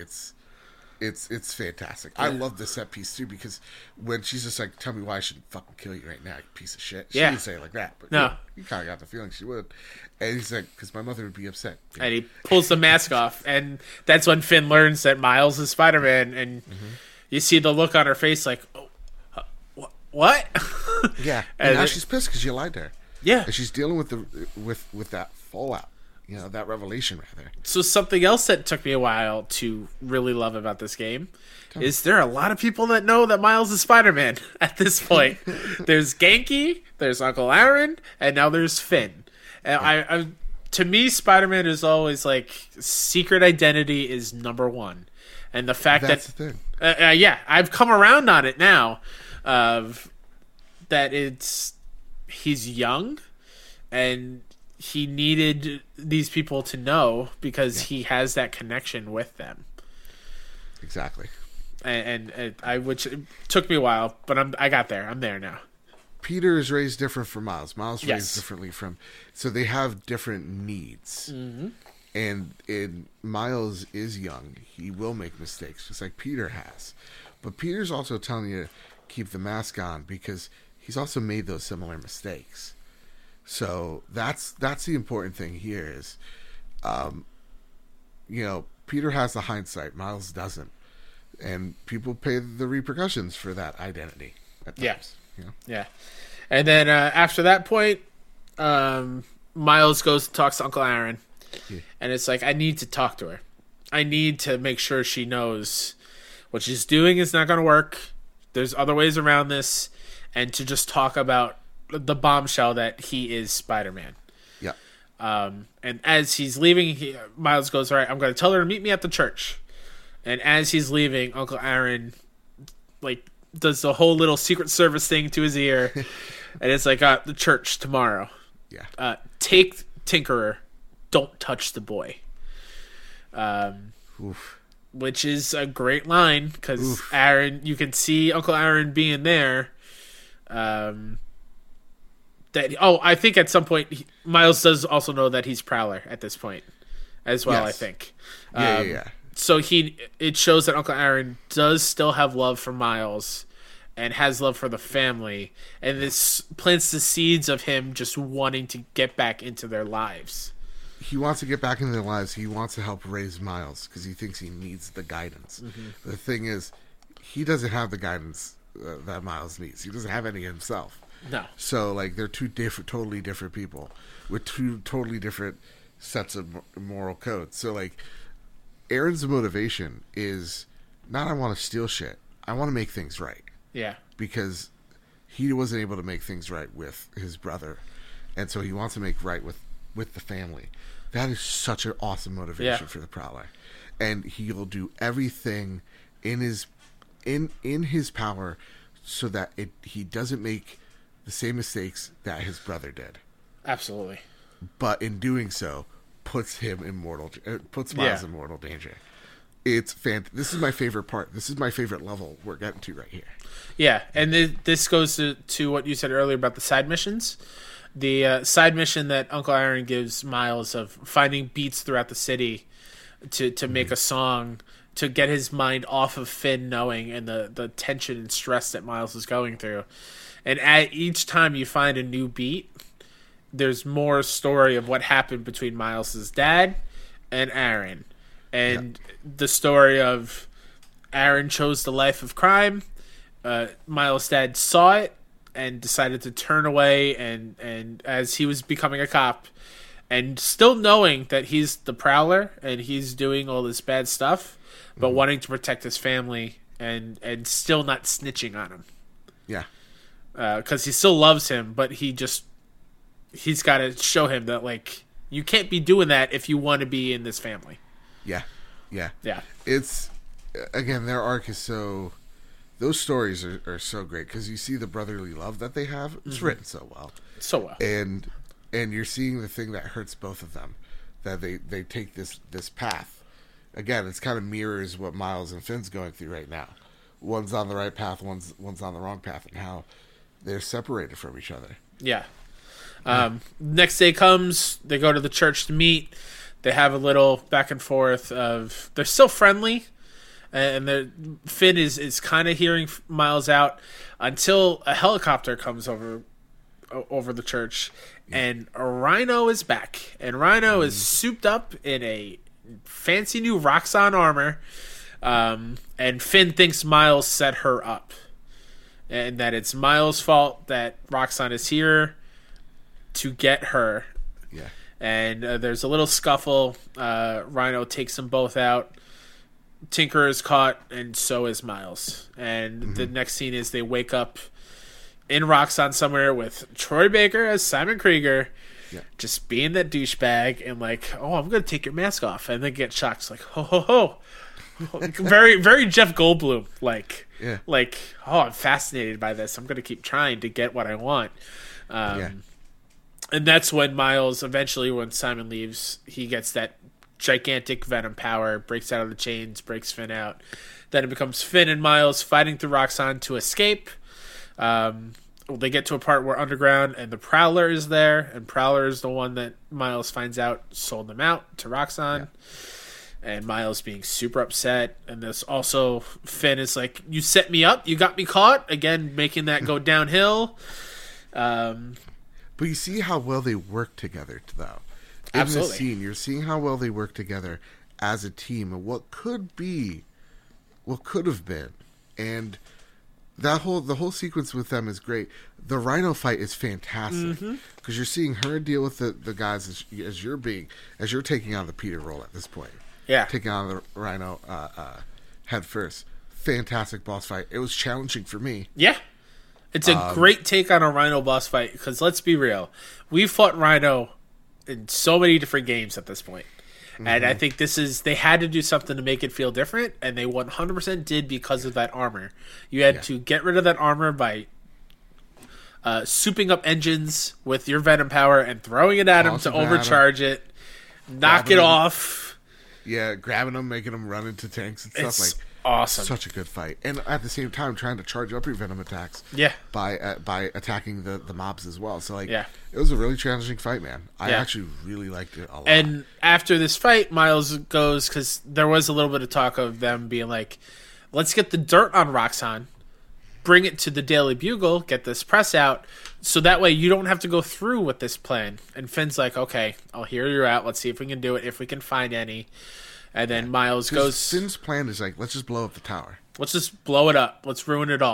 Speaker 2: it's fantastic. Yeah. I love the set piece too because when she's just like, "Tell me why I shouldn't fucking kill you right now, you piece of shit." She didn't say it like that, but
Speaker 1: no,
Speaker 2: you kind of got the feeling she would. And he's like, "Because my mother would be upset."
Speaker 1: Yeah. And he pulls the mask off, and that's when Finn learns that Miles is Spider-Man, and you see the look on her face, like, "Oh, what?"
Speaker 2: Yeah, and now she's pissed because you lied to her.
Speaker 1: Yeah,
Speaker 2: and she's dealing with with that fallout. You know, that revelation, rather.
Speaker 1: So something else that took me a while to really love about this game is there are a lot of people that know that Miles is Spider-Man at this point. There's Genki, there's Uncle Aaron, and now there's Finn. And I to me, Spider-Man is always like, secret identity is number one. And the fact
Speaker 2: that's the thing.
Speaker 1: Yeah, I've come around on it now, that he's young, and he needed these people to know because he has that connection with them.
Speaker 2: Exactly.
Speaker 1: And I, which it took me a while, but I got there. I'm there now.
Speaker 2: Peter is raised different from Miles. Miles raised differently from, so they have different needs.
Speaker 1: Mm-hmm.
Speaker 2: And Miles is young. He will make mistakes, just like Peter has. But Peter's also telling you to keep the mask on because he's also made those similar mistakes. So that's the important thing here is, Peter has the hindsight, Miles doesn't, and people pay the repercussions for that identity at times.
Speaker 1: Yeah. And then after that point, Miles goes and talks to Uncle Aaron, and it's like, I need to talk to her. I need to make sure she knows what she's doing is not going to work. There's other ways around this, and to just talk about the bombshell that he is Spider-Man.
Speaker 2: Yeah.
Speaker 1: And as he's leaving, Miles goes, all right, I'm going to tell her to meet me at the church. And as he's leaving, Uncle Aaron does the whole little Secret Service thing to his ear. And it's like, the church tomorrow.
Speaker 2: Yeah.
Speaker 1: Take Tinkerer. Don't touch the boy. Which is a great line because Aaron, you can see Uncle Aaron being there. I think at some point Miles does also know that he's Prowler at this point as well. Yes. I think.
Speaker 2: Yeah.
Speaker 1: So it shows that Uncle Aaron does still have love for Miles and has love for the family, and this plants the seeds of him just wanting to get back into their lives.
Speaker 2: He wants to get back into their lives. He wants to help raise Miles because he thinks he needs the guidance. Mm-hmm. The thing is, he doesn't have the guidance that Miles needs. He doesn't have any himself.
Speaker 1: No.
Speaker 2: So like they're two totally different people with two totally different sets of moral codes. So like Aaron's motivation is not I want to steal shit. I want to make things right.
Speaker 1: Yeah.
Speaker 2: Because he wasn't able to make things right with his brother, and so he wants to make right with the family. That is such an awesome motivation for the Prowler, and he'll do everything in his power so that he doesn't make the same mistakes that his brother did.
Speaker 1: Absolutely.
Speaker 2: But in doing so, puts Miles in mortal danger. It's This is my favorite part. This is my favorite level we're getting to right here.
Speaker 1: Yeah, and this goes to what you said earlier about the side missions. The side mission that Uncle Aaron gives Miles of finding beats throughout the city to make a song to get his mind off of Finn knowing and the tension and stress that Miles is going through. And at each time you find a new beat, there's more story of what happened between Miles's dad and Aaron. And the story of Aaron chose the life of crime. Miles' dad saw it and decided to turn away, and as he was becoming a cop, and still knowing that he's the Prowler and he's doing all this bad stuff, but wanting to protect his family and still not snitching on him.
Speaker 2: Yeah.
Speaker 1: Because he still loves him, but he's got to show him that, like, you can't be doing that if you want to be in this family.
Speaker 2: Yeah.
Speaker 1: Yeah.
Speaker 2: It's, again, their arc is so... Those stories are so great because you see the brotherly love that they have. It's written so well.
Speaker 1: So well.
Speaker 2: And you're seeing the thing that hurts both of them, that they take this path. Again, it's kind of mirrors what Miles and Finn's going through right now. One's on the right path, one's on the wrong path, and how they're separated from each other.
Speaker 1: Yeah. Next day comes, they go to the church to meet. They have a little back and forth of they're still friendly, and Finn is kind of hearing Miles out until a helicopter comes over the church, and Rhino is back, and Rhino is souped up in a fancy new Roxxon armor, and Finn thinks Miles set her up, and that it's Miles' fault that Roxxon is here to get her.
Speaker 2: Yeah.
Speaker 1: And there's a little scuffle. Rhino takes them both out. Tinker is caught, and so is Miles. And the next scene is they wake up in Roxxon somewhere with Troy Baker as Simon Krieger, just being that douchebag and like, oh, I'm going to take your mask off. And then get shocked. It's like, ho, ho, ho. Very, very Jeff Goldblum. Like, oh, I'm fascinated by this. I'm going to keep trying to get what I want. And that's when Miles, eventually, when Simon leaves, he gets that gigantic venom power, breaks out of the chains, breaks Finn out. Then it becomes Finn and Miles fighting through Roxxon to escape. They get to a part where Underground and the Prowler is there, and Prowler is the one that Miles finds out sold them out to Roxxon. Yeah. And Miles being super upset. And this also, Finn is like, you set me up, you got me caught. Again, making that go downhill.
Speaker 2: But you see how well they work together, though. In
Speaker 1: Absolutely.
Speaker 2: this scene, you're seeing how well they work together as a team and what could have been. And the whole sequence with them is great. The Rhino fight is fantastic because you're seeing her deal with the guys as you're taking on the Peter role at this point.
Speaker 1: Yeah,
Speaker 2: taking on the Rhino head first. Fantastic boss fight. It was challenging for me.
Speaker 1: Yeah. It's a great take on a Rhino boss fight, because let's be real. We've fought Rhino in so many different games at this point. And I think they had to do something to make it feel different, and they 100% did because of that armor. You had to get rid of that armor by souping up engines with your venom power and throwing it at him to overcharge it, knock it off.
Speaker 2: Yeah, grabbing them, making them run into tanks and stuff.
Speaker 1: It's awesome.
Speaker 2: Such a good fight. And at the same time, trying to charge up your venom attacks.
Speaker 1: Yeah.
Speaker 2: By attacking the mobs as well. So, it was a really challenging fight, man. I actually really liked it a lot.
Speaker 1: And after this fight, Miles goes, because there was a little bit of talk of them being like, let's get the dirt on Roxxon, bring it to the Daily Bugle, get this press out, so that way you don't have to go through with this plan. And Finn's like, okay, I'll hear you out. Let's see if we can do it, if we can find any. And then Miles goes...
Speaker 2: Finn's plan is like, let's just blow up the tower.
Speaker 1: Let's just blow it up. Let's ruin it all.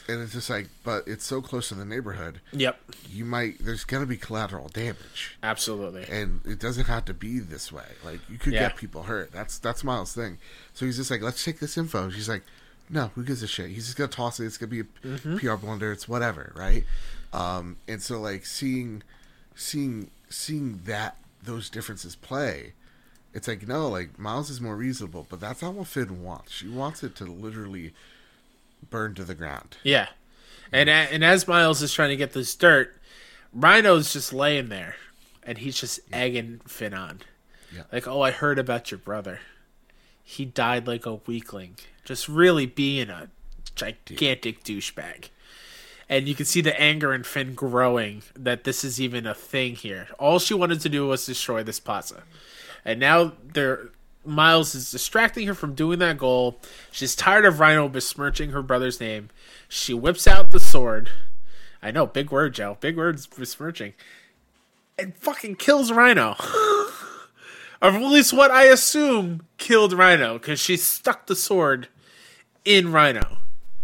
Speaker 2: And it's just like, but it's so close to the neighborhood.
Speaker 1: Yep.
Speaker 2: There's going to be collateral damage.
Speaker 1: Absolutely.
Speaker 2: And it doesn't have to be this way. Like, you could get people hurt. That's Miles' thing. So he's just like, let's take this info. She's like, no, who gives a shit? He's just going to toss it. It's going to be a PR blunder. It's whatever, right? And so, like, seeing that, those differences play, it's like, no, like, Miles is more reasonable, but that's not what Finn wants. She wants it to literally burn to the ground.
Speaker 1: Yeah. And as Miles is trying to get this dirt, Rhino's just laying there, and he's just egging Finn on.
Speaker 2: Yeah.
Speaker 1: Like, oh, I heard about your brother. He died like a weakling. Just really being a gigantic douchebag. And you can see the anger in Finn growing that this is even a thing here. All she wanted to do was destroy this plaza. And now Miles is distracting her from doing that goal. She's tired of Rhino besmirching her brother's name. She whips out the sword. I know, big word, Joe. Big words, besmirching. And fucking kills Rhino. Or at least what I assume killed Rhino, because she stuck the sword in Rhino.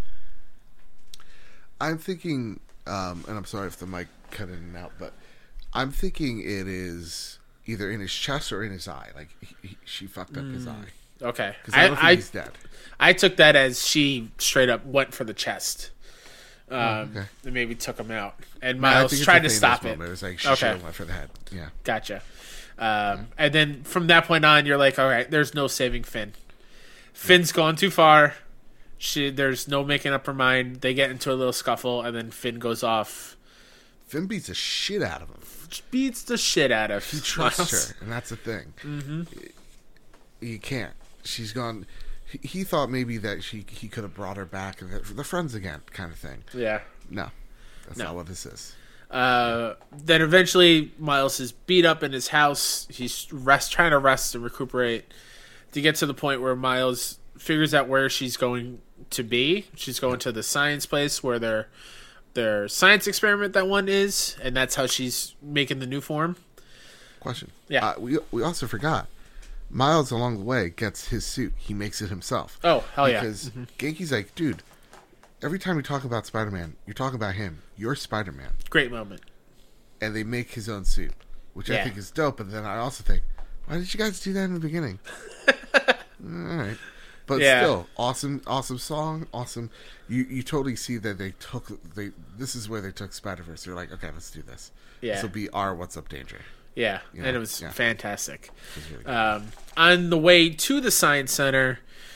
Speaker 2: I'm thinking, and I'm sorry if the mic cut in and out, but I'm thinking it is either in his chest or in his eye. Like, she fucked up his eye.
Speaker 1: Okay.
Speaker 2: Because I don't think he's dead.
Speaker 1: I took that as she straight up went for the chest.
Speaker 2: Okay.
Speaker 1: And maybe took him out. And Miles tried to stop it.
Speaker 2: It was like, she should have went for the head. Yeah.
Speaker 1: Gotcha. And then from that point on, you're like, all right, there's no saving Finn. Finn's gone too far. There's no making up her mind. They get into a little scuffle, and then Finn goes off.
Speaker 2: Finn beats the shit out of him.
Speaker 1: Beats the shit out of
Speaker 2: He trusts her, and that's the thing. Mm-hmm. He can't. She's gone. He thought maybe that he could have brought her back, and they're friends again, kind of thing.
Speaker 1: Yeah.
Speaker 2: No, that's not what this is.
Speaker 1: Then eventually, Miles is beat up in his house. He's trying to rest and recuperate to get to the point where Miles figures out where she's going to be. She's going to the science place where their science experiment that one is, and that's how she's making the new form.
Speaker 2: Question.
Speaker 1: Yeah.
Speaker 2: We also forgot. Miles along the way gets his suit. He makes it himself.
Speaker 1: Oh, hell yeah.
Speaker 2: Because Genki's like, dude, every time we talk about Spider-Man, you're talking about him. You're Spider-Man.
Speaker 1: Great moment.
Speaker 2: And they make his own suit, which I think is dope. But then I also think, why did you guys do that in the beginning? All right. But still, awesome song, awesome. You totally see that this is where they took Spider-Verse. They're like, okay, let's do this.
Speaker 1: Yeah.
Speaker 2: This will be our What's Up Danger.
Speaker 1: Yeah, and it was fantastic.
Speaker 2: It was really
Speaker 1: on the way to the Science Center,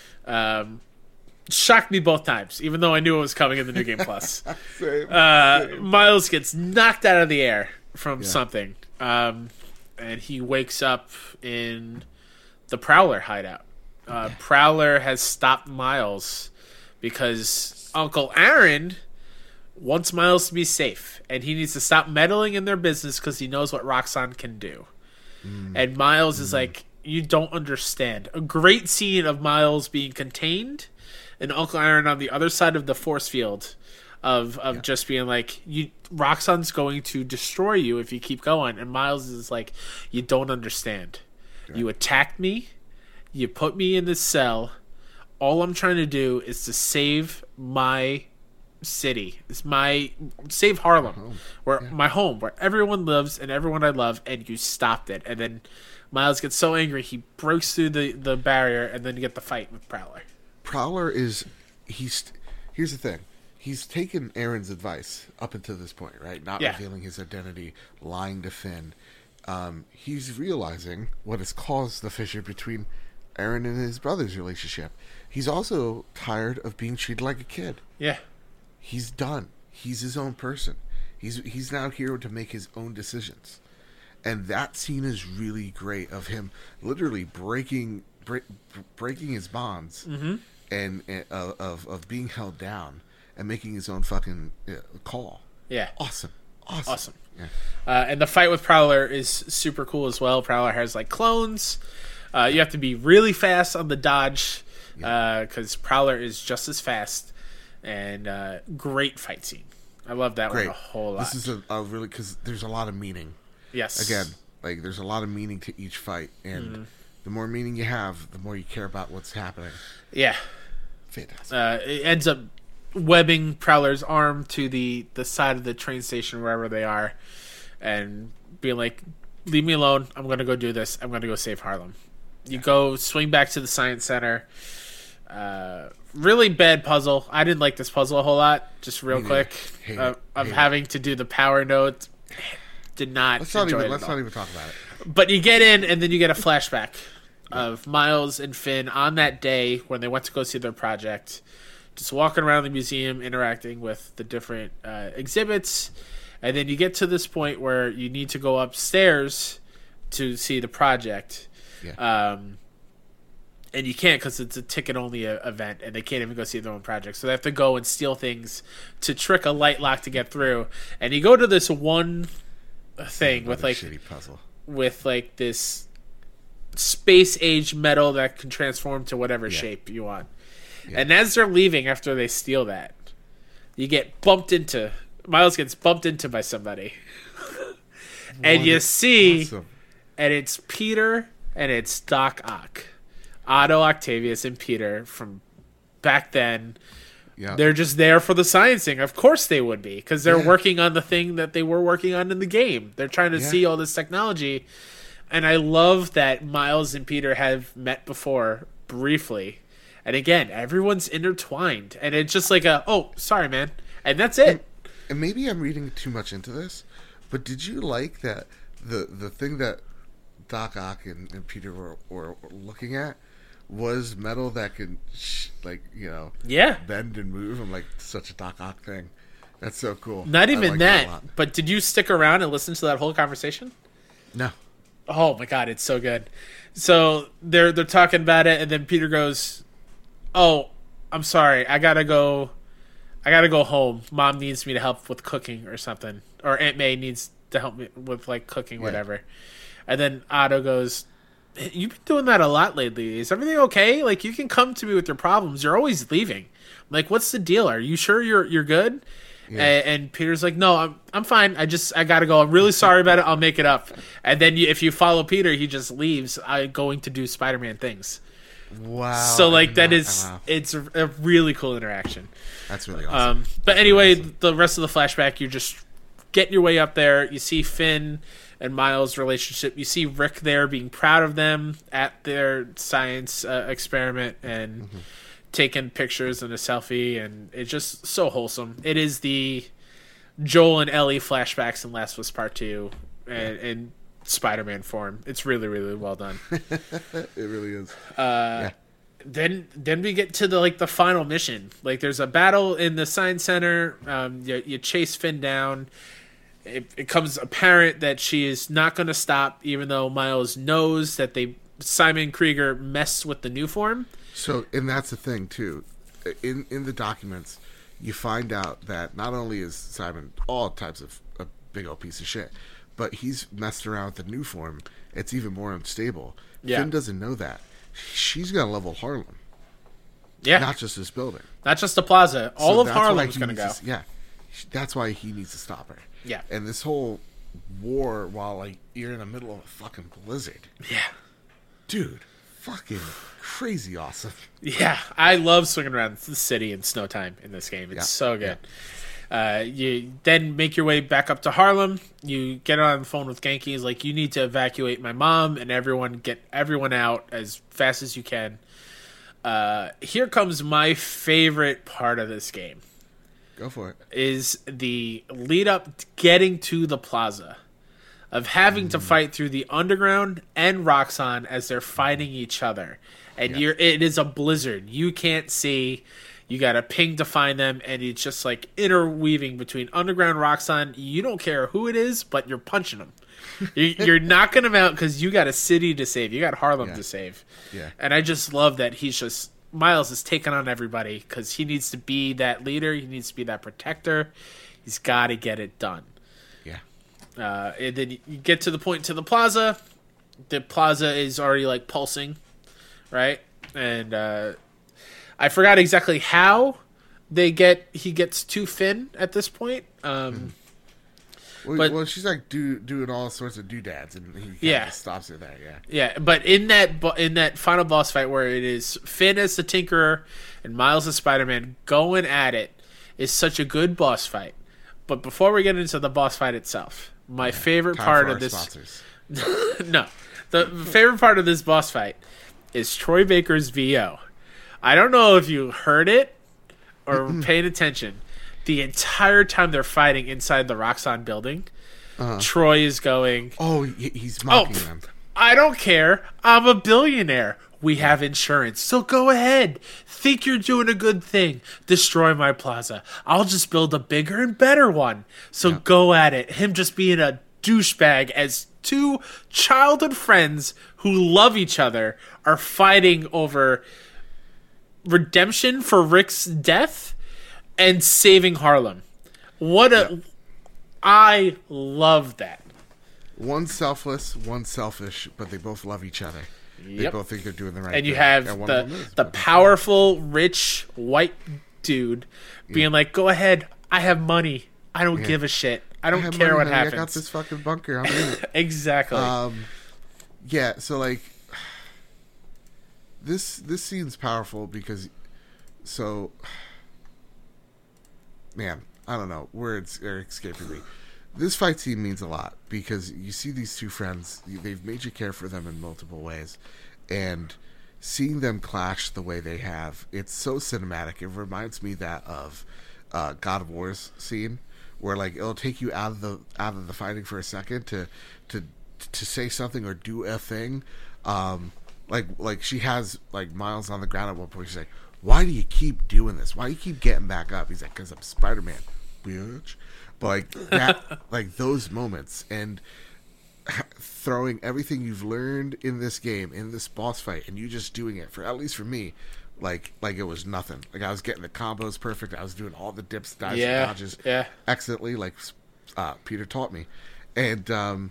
Speaker 1: shocked me both times, even though I knew it was coming in the New Game Plus.
Speaker 2: Same.
Speaker 1: Miles gets knocked out of the air from something, and he wakes up in the Prowler hideout. Prowler has stopped Miles because Uncle Aaron wants Miles to be safe, and he needs to stop meddling in their business because he knows what Roxxon can do. And Miles is like, you don't understand. A great scene of Miles being contained and Uncle Aaron on the other side of the force field of just being like, Roxxon's going to destroy you if you keep going. And Miles is like, you don't understand. Right. You attacked me. You put me in this cell. All I'm trying to do is to save my city. Save Harlem, my home, where everyone lives and everyone I love, and you stopped it. And then Miles gets so angry he breaks through the barrier, and then you get the fight with Prowler.
Speaker 2: Prowler here's the thing. He's taken Aaron's advice up until this point, right? Not revealing his identity, lying to Finn. He's realizing what has caused the fissure between Aaron and his brother's relationship. He's also tired of being treated like a kid.
Speaker 1: Yeah.
Speaker 2: He's done. He's his own person. He's now here to make his own decisions. And that scene is really great of him literally breaking his bonds and of being held down and making his own fucking call.
Speaker 1: Yeah.
Speaker 2: Awesome. Yeah.
Speaker 1: And the fight with Prowler is super cool as well. Prowler has like clones. You have to be really fast on the dodge because Prowler is just as fast. And great fight scene. I love that one a whole lot.
Speaker 2: This is a really, because there's a lot of meaning.
Speaker 1: Yes.
Speaker 2: Again, like there's a lot of meaning to each fight, and the more meaning you have, the more you care about what's happening.
Speaker 1: Yeah.
Speaker 2: Fantastic.
Speaker 1: It ends up webbing Prowler's arm to the side of the train station, wherever they are, and being like, leave me alone. I'm going to go do this. I'm going to go save Harlem. You go swing back to the Science Center. Really bad puzzle. I didn't like this puzzle a whole lot. Just real quick. Of having to do the power nodes. Did not
Speaker 2: Let's
Speaker 1: enjoy it.
Speaker 2: not even talk about it.
Speaker 1: But you get in, and then you get a flashback of Miles and Finn on that day when they went to go see their project. Just walking around the museum, interacting with the different exhibits. And then you get to this point where you need to go upstairs to see the project.
Speaker 2: Yeah.
Speaker 1: And you can't because it's a ticket-only event, and they can't even go see their own project. So they have to go and steal things to trick a light lock to get through. And you go to this one thing with like
Speaker 2: shitty puzzle
Speaker 1: with like this space-age metal that can transform to whatever shape you want. Yeah. And as they're leaving after they steal that, you get bumped into. Miles gets bumped into by somebody, and you see, awesome. And it's Peter and it's Doc Ock. Otto, Octavius, and Peter from back then. Yeah. They're just there for the sciencing. Of course they would be, because they're working on the thing that they were working on in the game. They're trying to see all this technology. And I love that Miles and Peter have met before, briefly. And again, everyone's intertwined. And it's just like oh, sorry, man. And that's it.
Speaker 2: And maybe I'm reading too much into this, but did you like that the thing that Doc Ock and Peter were looking at was metal that could, bend and move? I'm like, such a Doc Ock thing. That's so cool.
Speaker 1: Not even that, but did you stick around and listen to that whole conversation?
Speaker 2: No.
Speaker 1: Oh my god, it's so good. So they're talking about it, and then Peter goes, "Oh, I'm sorry, I gotta go home. Mom needs me to help with cooking or something, or Aunt May needs to help me with like cooking, whatever." And then Otto goes, "You've been doing that a lot lately. Is everything okay? Like, you can come to me with your problems. You're always leaving. Like, what's the deal? Are you sure you're good?" Yeah. And Peter's like, "No, I'm fine. I gotta go. I'm really sorry about it. I'll make it up." And then if you follow Peter, he just leaves, going to do Spider-Man things.
Speaker 2: Wow.
Speaker 1: So like it's a really cool interaction.
Speaker 2: That's really awesome.
Speaker 1: But anyway, the rest of the flashback, you're just getting your way up there. You see Finn and Miles' relationship. You see Rick there being proud of them at their science experiment and taking pictures and a selfie, and it's just so wholesome. It is the Joel and Ellie flashbacks in Last of Us Part 2 and Spider-Man form. It's really, really well done.
Speaker 2: It really is.
Speaker 1: Then we get to the final mission. Like, there's a battle in the Science Center. You chase Finn down. It becomes apparent that she is not going to stop, even though Miles knows that Simon Krieger messed with the new form.
Speaker 2: So, and that's the thing too. In the documents, you find out that not only is Simon all types of a big old piece of shit, but he's messed around with the new form. It's even more unstable. Yeah. Finn doesn't know that. She's going to level Harlem.
Speaker 1: Yeah.
Speaker 2: Not just this building.
Speaker 1: Not just the plaza. All of Harlem's going to go.
Speaker 2: That's why he needs to stop her.
Speaker 1: Yeah.
Speaker 2: And this whole war while you're in the middle of a fucking blizzard.
Speaker 1: Yeah.
Speaker 2: Dude, fucking crazy awesome.
Speaker 1: Yeah. I love swinging around the city in snow time in this game. It's so good. Yeah. You then make your way back up to Harlem. You get on the phone with Genki. He's like, "You need to evacuate my mom and get everyone out as fast as you can." Here comes my favorite part of this game.
Speaker 2: Go for it.
Speaker 1: Is the lead up to getting to the plaza, of having to fight through the underground and Roxxon as they're fighting each other, and it is a blizzard. You can't see. You got to ping to find them, and it's just like interweaving between underground, Roxxon. You don't care who it is, but you're punching them. You're knocking them out because you got a city to save. You got Harlem to save. Yeah. And I just love that Miles is taking on everybody because he needs to be that leader. He needs to be that protector. He's got to get it done. Yeah. And then you get to the point to the plaza. The plaza is already pulsing, right? And I forgot exactly how he gets to Finn at this point.
Speaker 2: Well, she's doing all sorts of doodads, and he kind of stops her there. Yeah,
Speaker 1: yeah. But in that final boss fight where it is Finn as the Tinkerer and Miles as Spider-Man going at it, is such a good boss fight. But before we get into the boss fight itself, my favorite
Speaker 2: Time
Speaker 1: part
Speaker 2: for
Speaker 1: of
Speaker 2: our
Speaker 1: this
Speaker 2: sponsors.
Speaker 1: no, the favorite part of this boss fight is Troy Baker's VO. I don't know if you heard it or paying attention. The entire time they're fighting inside the Roxxon building, Troy is going,
Speaker 2: Oh, he's mocking them.
Speaker 1: I don't care. I'm a billionaire. We have insurance. So go ahead. Think you're doing a good thing. Destroy my plaza. I'll just build a bigger and better one. So go at it. Him just being a douchebag as two childhood friends who love each other are fighting over redemption for Rick's death and saving Harlem. I love that.
Speaker 2: One's selfless, one's selfish, but they both love each other. They both think they're doing the right thing.
Speaker 1: And you have the powerful, rich, white dude being like, go ahead, I have money. I don't give a shit. I don't care what happens.
Speaker 2: I got this fucking bunker. I'm in it.
Speaker 1: Exactly.
Speaker 2: Yeah, so like this scene's powerful because man, I don't know, words are escaping me. This fight scene means a lot because you see these two friends, they've made you care for them in multiple ways, and seeing them clash the way they have, it's so cinematic. It reminds me that of God of War's scene, where like it'll take you out of the fighting for a second to say something or do a thing. Like she has like Miles on the ground at one point. She's like, "Why do you keep doing this? Why do you keep getting back up?" He's like, "'Cause I'm Spider-Man, bitch." But like that, like those moments and throwing everything you've learned in this game, in this boss fight, and you just doing it for, at least for me, like it was nothing. Like I was getting the combos perfect. I was doing all the dips, dives, and dodges excellently, like Peter taught me. And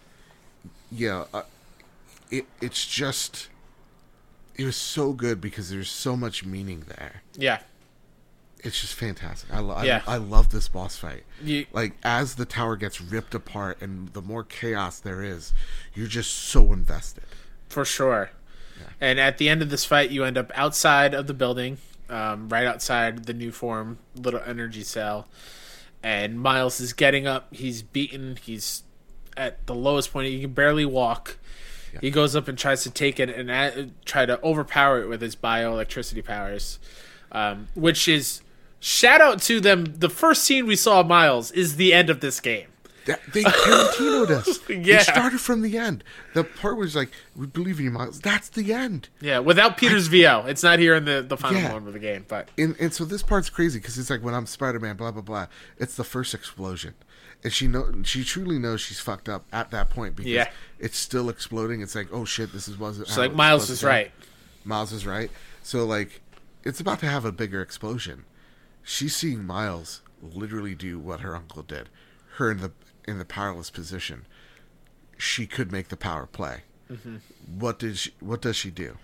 Speaker 2: it's just, it was so good because there's so much meaning there.
Speaker 1: Yeah.
Speaker 2: It's just fantastic. I love this boss fight. Like, as the tower gets ripped apart and the more chaos there is, you're just so invested.
Speaker 1: For sure. Yeah. And at the end of this fight, you end up outside of the building, right outside the New Form little energy cell. And Miles is getting up. He's beaten. He's at the lowest point. He can barely walk. Yeah. He goes up and tries to take it and try to overpower it with his bioelectricity powers, which is... Shout out to them. The first scene we saw of Miles is the end of this game.
Speaker 2: They Tarantino'd us.
Speaker 1: Yeah.
Speaker 2: They started from the end. The part was like, we believe in you, Miles. That's the end.
Speaker 1: Yeah, without Peter's VO. It's not here in the final one of the game. But
Speaker 2: and so this part's crazy because it's like, when I'm Spider-Man, blah, blah, blah. It's the first explosion. And she truly knows she's fucked up at that point because it's still exploding. It's like, oh shit, this wasn't.
Speaker 1: So like, Miles is right.
Speaker 2: Miles is right. So like, it's about to have a bigger explosion. She's seeing Miles literally do what her uncle did. Her in the powerless position. She could make the power play. Mm-hmm. What does she do?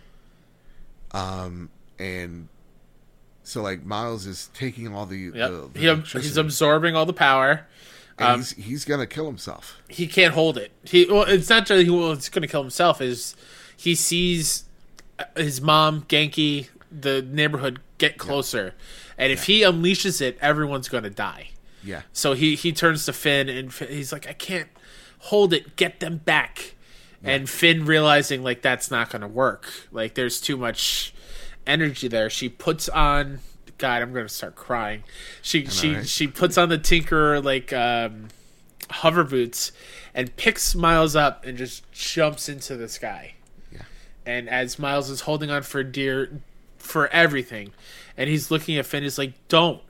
Speaker 2: And so like Miles is taking all the
Speaker 1: he's absorbing all the power.
Speaker 2: And he's gonna kill himself.
Speaker 1: He can't hold it. It's not just he's gonna kill himself. Is he sees his mom, Genki, the neighborhood get closer. And if he unleashes it, everyone's going to die.
Speaker 2: Yeah.
Speaker 1: So he turns to Finn, and he's like, I can't hold it. Get them back. Yeah. And Finn, realizing, like, that's not going to work. Like, there's too much energy there. She puts on... God, I'm going to start crying. She puts on the Tinkerer, like, hover boots and picks Miles up and just jumps into the sky.
Speaker 2: Yeah.
Speaker 1: And as Miles is holding on for everything... And he's looking at Finn. He's like, don't.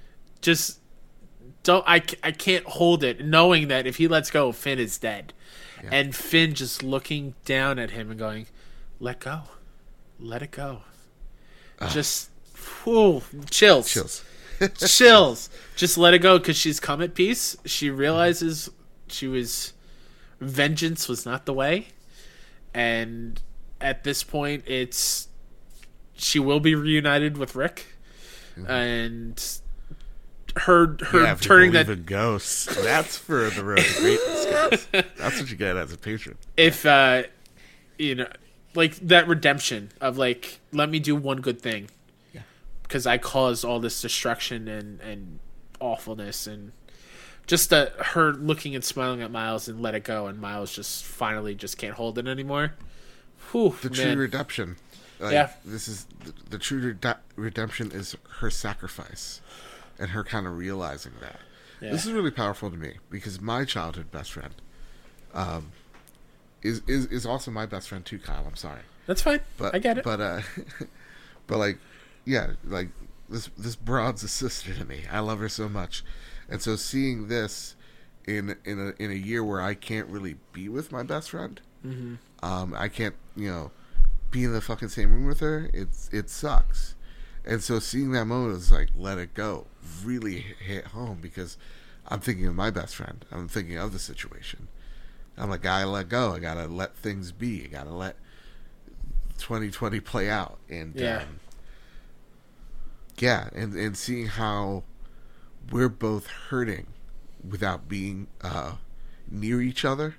Speaker 1: I can't hold it. Knowing that if he lets go, Finn is dead. Yeah. And Finn just looking down at him and going, let go. Let it go. Just, chills. Chills. Just let it go because she's come at peace. She realizes vengeance was not the way. And at this point, she will be reunited with Rick, and her turning that
Speaker 2: even ghosts. That's for the road to greatness, guys. That's what you get as a patron.
Speaker 1: If like that redemption of like, let me do one good thing, because I caused all this destruction and awfulness, and just her looking and smiling at Miles and let it go, and Miles just finally just can't hold it anymore. Whew,
Speaker 2: the true redemption. This is the true redemption is her sacrifice, and her kind of realizing that. Yeah. This is really powerful to me because my childhood best friend, is also my best friend too, Kyle. I'm sorry.
Speaker 1: That's fine. I get it.
Speaker 2: But like, yeah, like this broad's a sister to me. I love her so much, and so seeing this in a year where I can't really be with my best friend, I can't be in the fucking same room with her. It sucks, and so seeing that moment was like, let it go, really hit home because I'm thinking of my best friend. I'm thinking of the situation. I'm like, I gotta let go. I gotta let things be. I gotta let 2020 play out. And and seeing how we're both hurting without being near each other.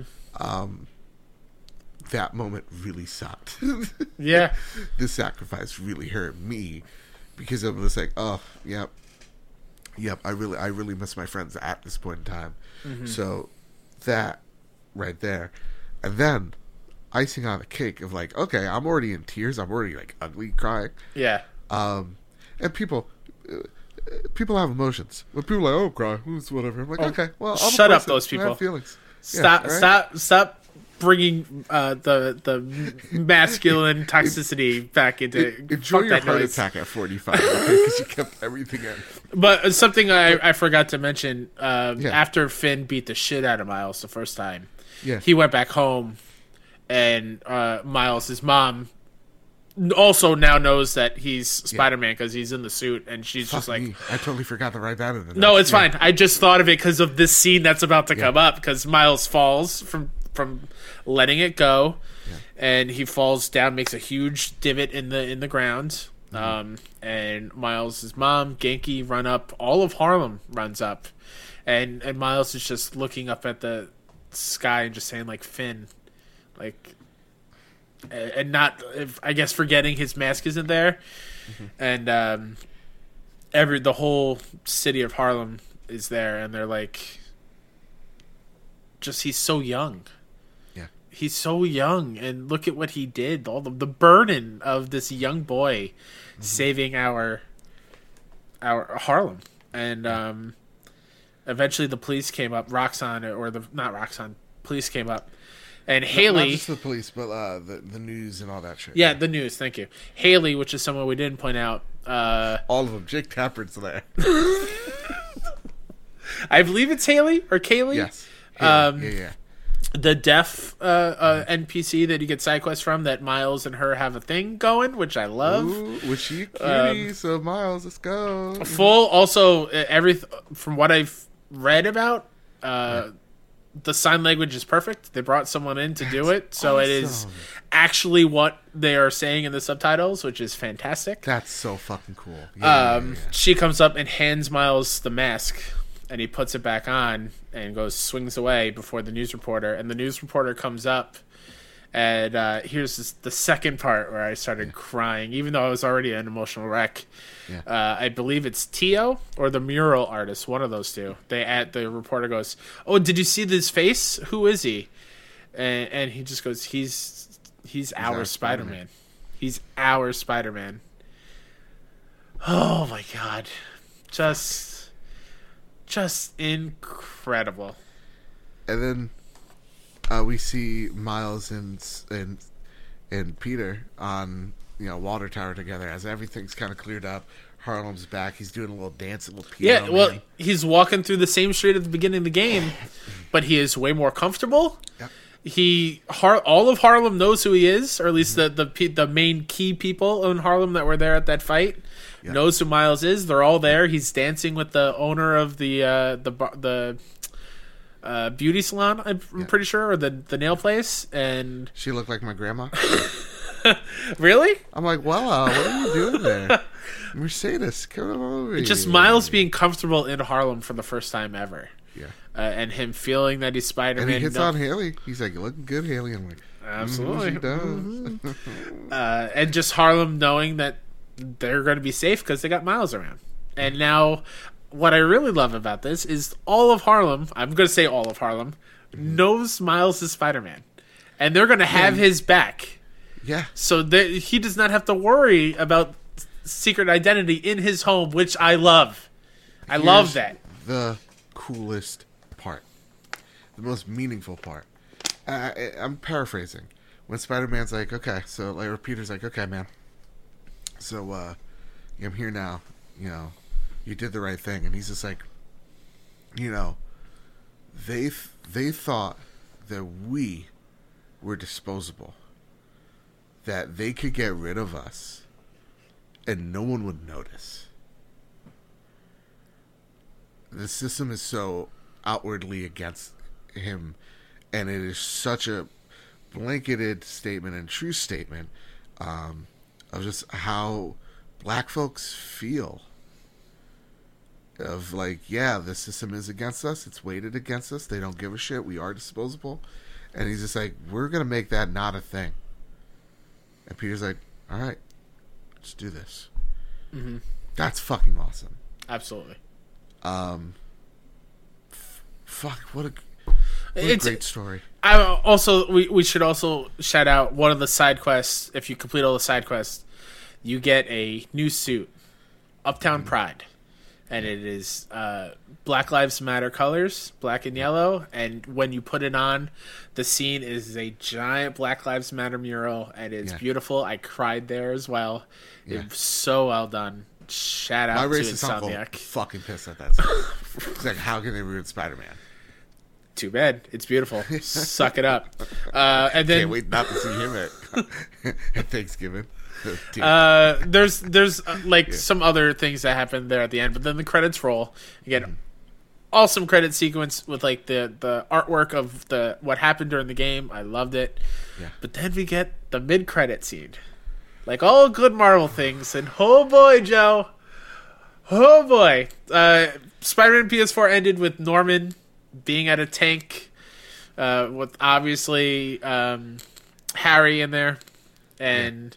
Speaker 2: That moment really sucked.
Speaker 1: Yeah.
Speaker 2: This sacrifice really hurt me because it was like, oh, yep, I really miss my friends at this point in time. So that right there, and then icing on the cake of like, okay, I'm already in tears. I'm already like ugly crying.
Speaker 1: Yeah.
Speaker 2: And people have emotions. When people are like, oh, cry, it's whatever. I'm like, okay, well, I'm
Speaker 1: shut up, those people.
Speaker 2: I have feelings.
Speaker 1: Stop bringing the masculine toxicity back into.
Speaker 2: Enjoy your heart attack at 45 because you kept everything in.
Speaker 1: But something I forgot to mention, after Finn beat the shit out of Miles the first time, he went back home, and Miles' mom also now knows that he's Spider-Man because he's in the suit, and she's just like,
Speaker 2: I totally forgot to write that in.
Speaker 1: No, it's fine. I just thought of it because of this scene that's about to come up, because Miles falls from letting it go, and he falls down, makes a huge divot in the ground. And Miles' mom, Genki, run up. All of Harlem runs up, and Miles is just looking up at the sky and just saying like, Finn, like. And not, I guess, forgetting his mask isn't there, and the whole city of Harlem is there, and they're like, just he's so young, he's so young, and look at what he did, all the burden of this young boy saving our Harlem, and eventually the police came up, police came up. And Haley,
Speaker 2: not just the police, but the news and all that shit.
Speaker 1: Yeah, the news. Thank you, Haley, which is someone we didn't point out.
Speaker 2: All of them. Jake Tappert's there.
Speaker 1: I believe it's Haley or Kaylee.
Speaker 2: Yes. Yeah.
Speaker 1: The deaf NPC that you get side quests from. That Miles and her have a thing going, which I love.
Speaker 2: Ooh, was she a cutie? So Miles, let's go.
Speaker 1: Full. Also, from what I've read about. The sign language is perfect. They brought someone in to do it, so awesome. It is actually what they are saying in the subtitles, which is fantastic.
Speaker 2: That's so fucking cool.
Speaker 1: She comes up and hands Miles the mask, and he puts it back on and swings away before the news reporter. And the news reporter comes up, and here's the second part where I started crying, even though I was already an emotional wreck. I believe it's Tio or the mural artist, one of those two. The reporter goes, "Oh, did you see this face? Who is he?" And he just goes, "He's our Spider-Man. He's our Spider-Man." Oh my god, just incredible.
Speaker 2: And then we see Miles and Peter on Water Tower together as everything's kind of cleared up. Harlem's back. He's doing a little dance, a little piano.
Speaker 1: Yeah, well, he's walking through the same street at the beginning of the game, but he is way more comfortable. Yep. All of Harlem knows who he is, or at least the main key people in Harlem that were there at that fight knows who Miles is. They're all there. He's dancing with the owner of the beauty salon, I'm pretty sure, or the nail place, and
Speaker 2: she looked like my grandma.
Speaker 1: Really?
Speaker 2: I'm like, wow, what are you doing there? Mercedes, come over here.
Speaker 1: Just Miles being comfortable in Harlem for the first time ever.
Speaker 2: Yeah.
Speaker 1: And him feeling that he's Spider-Man.
Speaker 2: And he hits on Haley. He's like, you're looking good, Haley. I'm like,
Speaker 1: absolutely.
Speaker 2: She does.
Speaker 1: And just Harlem knowing that they're going to be safe because they got Miles around. And now what I really love about this is all of Harlem, I'm going to say all of Harlem, knows Miles is Spider-Man. And they're going to have his back.
Speaker 2: Yeah.
Speaker 1: So that he does not have to worry about secret identity in his home, which I love. I love that.
Speaker 2: The coolest part. The most meaningful part. I'm paraphrasing. When Spider-Man's like, okay, so like Peter's like, okay, man. So I'm here now. You know, you did the right thing. And he's just like, you know, they thought that we were disposable. That they could get rid of us and no one would notice. The system is so outwardly against him, and it is such a blanketed statement and true statement of just how black folks feel. Of like, yeah, the system is against us. It's weighted against us. They don't give a shit. We are disposable. And he's just like, we're going to make that not a thing. And Peter's like, all right, let's do this.
Speaker 1: Mm-hmm.
Speaker 2: That's fucking awesome.
Speaker 1: Absolutely.
Speaker 2: Fuck, what a great story.
Speaker 1: We should also shout out one of the side quests. If you complete all the side quests, you get a new suit, Uptown Pride. And it is Black Lives Matter colors, black and yellow. And when you put it on, the scene is a giant Black Lives Matter mural. And it's beautiful. I cried there as well. Yeah. It was so well done. Shout out to Insomniac.
Speaker 2: Fucking pissed at that. It's like, how can they ruin Spider-Man?
Speaker 1: Too bad. It's beautiful. Suck it up. And then
Speaker 2: can't wait not to see him at Thanksgiving.
Speaker 1: There's some other things that happen there at the end, but then the credits roll. You get awesome credit sequence with like the artwork of what happened during the game. I loved it.
Speaker 2: Yeah.
Speaker 1: But then we get the mid-credit scene. Like all good Marvel things, and oh boy, Joe. Oh boy. Spider-Man PS4 ended with Norman being at a tank with obviously Harry in there and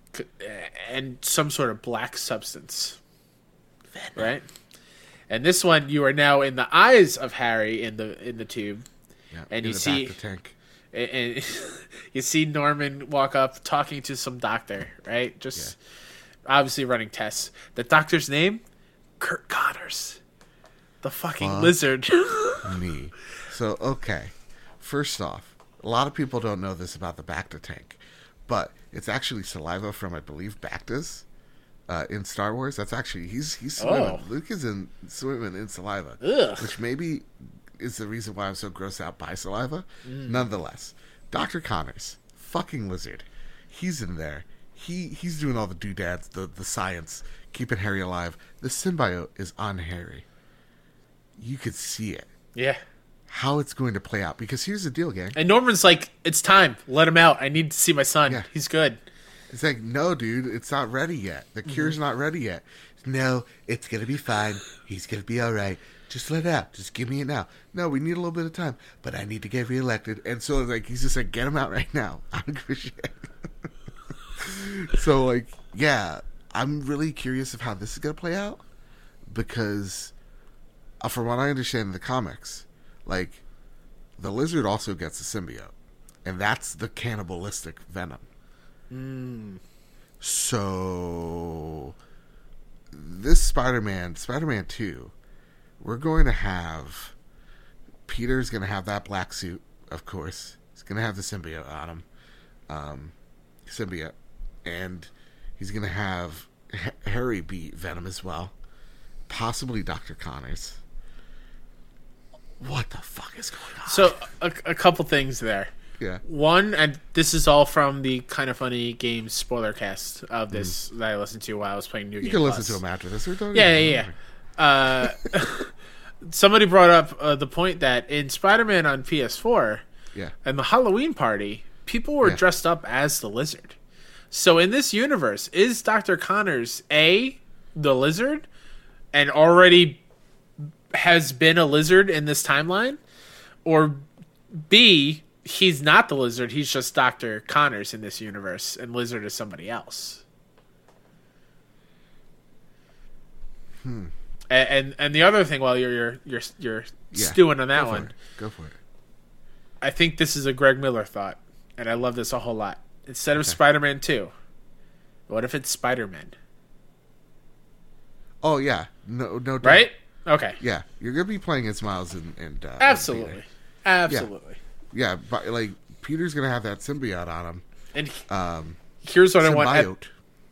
Speaker 1: some sort of black substance, right? And this one, you are now in the eyes of Harry in the tube, and you see
Speaker 2: the tank,
Speaker 1: and you see Norman walk up talking to some doctor, right? Just obviously running tests. The doctor's name, Kurt Connors, the fucking lizard.
Speaker 2: Me. So okay, first off, a lot of people don't know this about the Bacta tank, but it's actually saliva from, I believe, Bactus in Star Wars. That's actually he's swimming.
Speaker 1: Oh.
Speaker 2: Luke is swimming in saliva, which maybe is the reason why I'm so grossed out by saliva. Nonetheless, Dr. Connors, fucking lizard, he's in there. He's doing all the doodads, the science, keeping Harry alive. The symbiote is on Harry. You could see it.
Speaker 1: Yeah.
Speaker 2: How it's going to play out. Because here's the deal, gang.
Speaker 1: And Norman's like, it's time. Let him out. I need to see my son.
Speaker 2: Yeah.
Speaker 1: He's good.
Speaker 2: It's like, no, dude, it's not ready yet. The cure's not ready yet. No, it's going to be fine. He's going to be all right. Just let it out. Just give me it now. No, we need a little bit of time. But I need to get reelected. And so, like, he's just like, get him out right now. I don't give a shit. So, like, yeah, I'm really curious of how this is going to play out. Because, from what I understand in the comics, like, the lizard also gets a symbiote. And that's the cannibalistic venom. So, this Spider-Man 2, we're going to have... Peter's going to have that black suit, of course. He's going to have the symbiote on him. Symbiote. And he's going to have Harry be Venom as well. Possibly Dr. Connors. What the fuck is going on?
Speaker 1: So, a couple things there.
Speaker 2: Yeah.
Speaker 1: One, and this is all from the Kind of Funny Games spoiler cast of this that I listened to while I was playing New Game
Speaker 2: You can
Speaker 1: Plus.
Speaker 2: listen to them after this. We're talking
Speaker 1: Yeah. Somebody brought up the point that in Spider-Man on PS4, and the Halloween party, people were dressed up as the Lizard. So in this universe, is Dr. Connors A, the Lizard, and already has been a Lizard in this timeline? Or B, he's not the Lizard, he's just Dr. Connors in this universe, and Lizard is somebody else? And the other thing, while you're stewing on that one,
Speaker 2: Go for it.
Speaker 1: I think this is a Greg Miller thought, and I love this a whole lot. Instead of Spider-Man 2, what if it's Spider-Man?
Speaker 2: Oh yeah, no doubt.
Speaker 1: Right? Okay.
Speaker 2: Yeah, you're gonna be playing as Miles and
Speaker 1: Absolutely. Absolutely.
Speaker 2: Yeah, but like Peter's gonna have that symbiote on him.
Speaker 1: And here's what I want.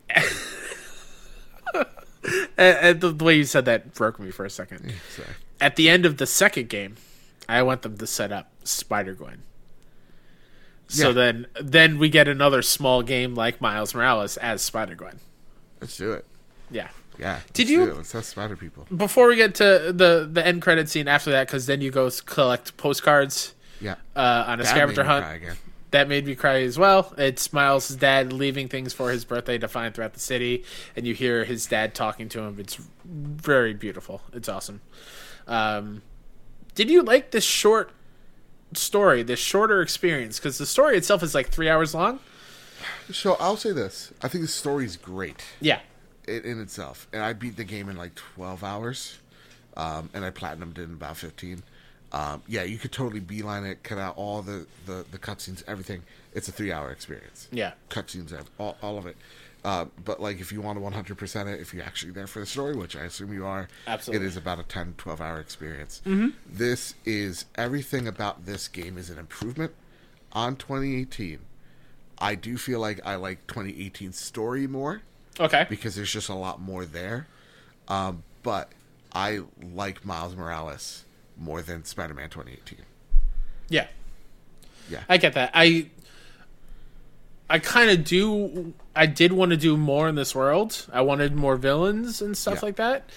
Speaker 1: And the way you said that broke me for a second.
Speaker 2: Sorry.
Speaker 1: At the end of the second game, I want them to set up Spider-Gwen. So then we get another small game like Miles Morales as Spider-Gwen.
Speaker 2: Let's do it.
Speaker 1: Yeah.
Speaker 2: Yeah. Let's have Spider people.
Speaker 1: Before we get to the end credit scene after that, because then you go collect postcards.
Speaker 2: Yeah.
Speaker 1: On a scavenger hunt. That made me cry as well. It's Miles' dad leaving things for his birthday to find throughout the city, and you hear his dad talking to him. It's very beautiful. It's awesome. Did you like this short story, this shorter experience? Because the story itself is like 3 hours long.
Speaker 2: So I'll say this. I think the story's great.
Speaker 1: Yeah.
Speaker 2: In itself. And I beat the game in like 12 hours. And I platinumed it in about 15. Yeah, you could totally beeline it, cut out all the cutscenes, everything. It's a 3-hour experience.
Speaker 1: Yeah.
Speaker 2: Cutscenes, all of it. But like if you want to 100% it, if you're actually there for the story, which I assume you are,
Speaker 1: absolutely,
Speaker 2: it is about a 10, 12-hour experience.
Speaker 1: Mm-hmm.
Speaker 2: This is, everything about this game is an improvement on 2018. I do feel like I like 2018's story more.
Speaker 1: Okay.
Speaker 2: Because there's just a lot more there. But I like Miles Morales more than Spider-Man 2018.
Speaker 1: Yeah.
Speaker 2: Yeah.
Speaker 1: I get that. I kind of do. I did want to do more in this world. I wanted more villains and stuff like that.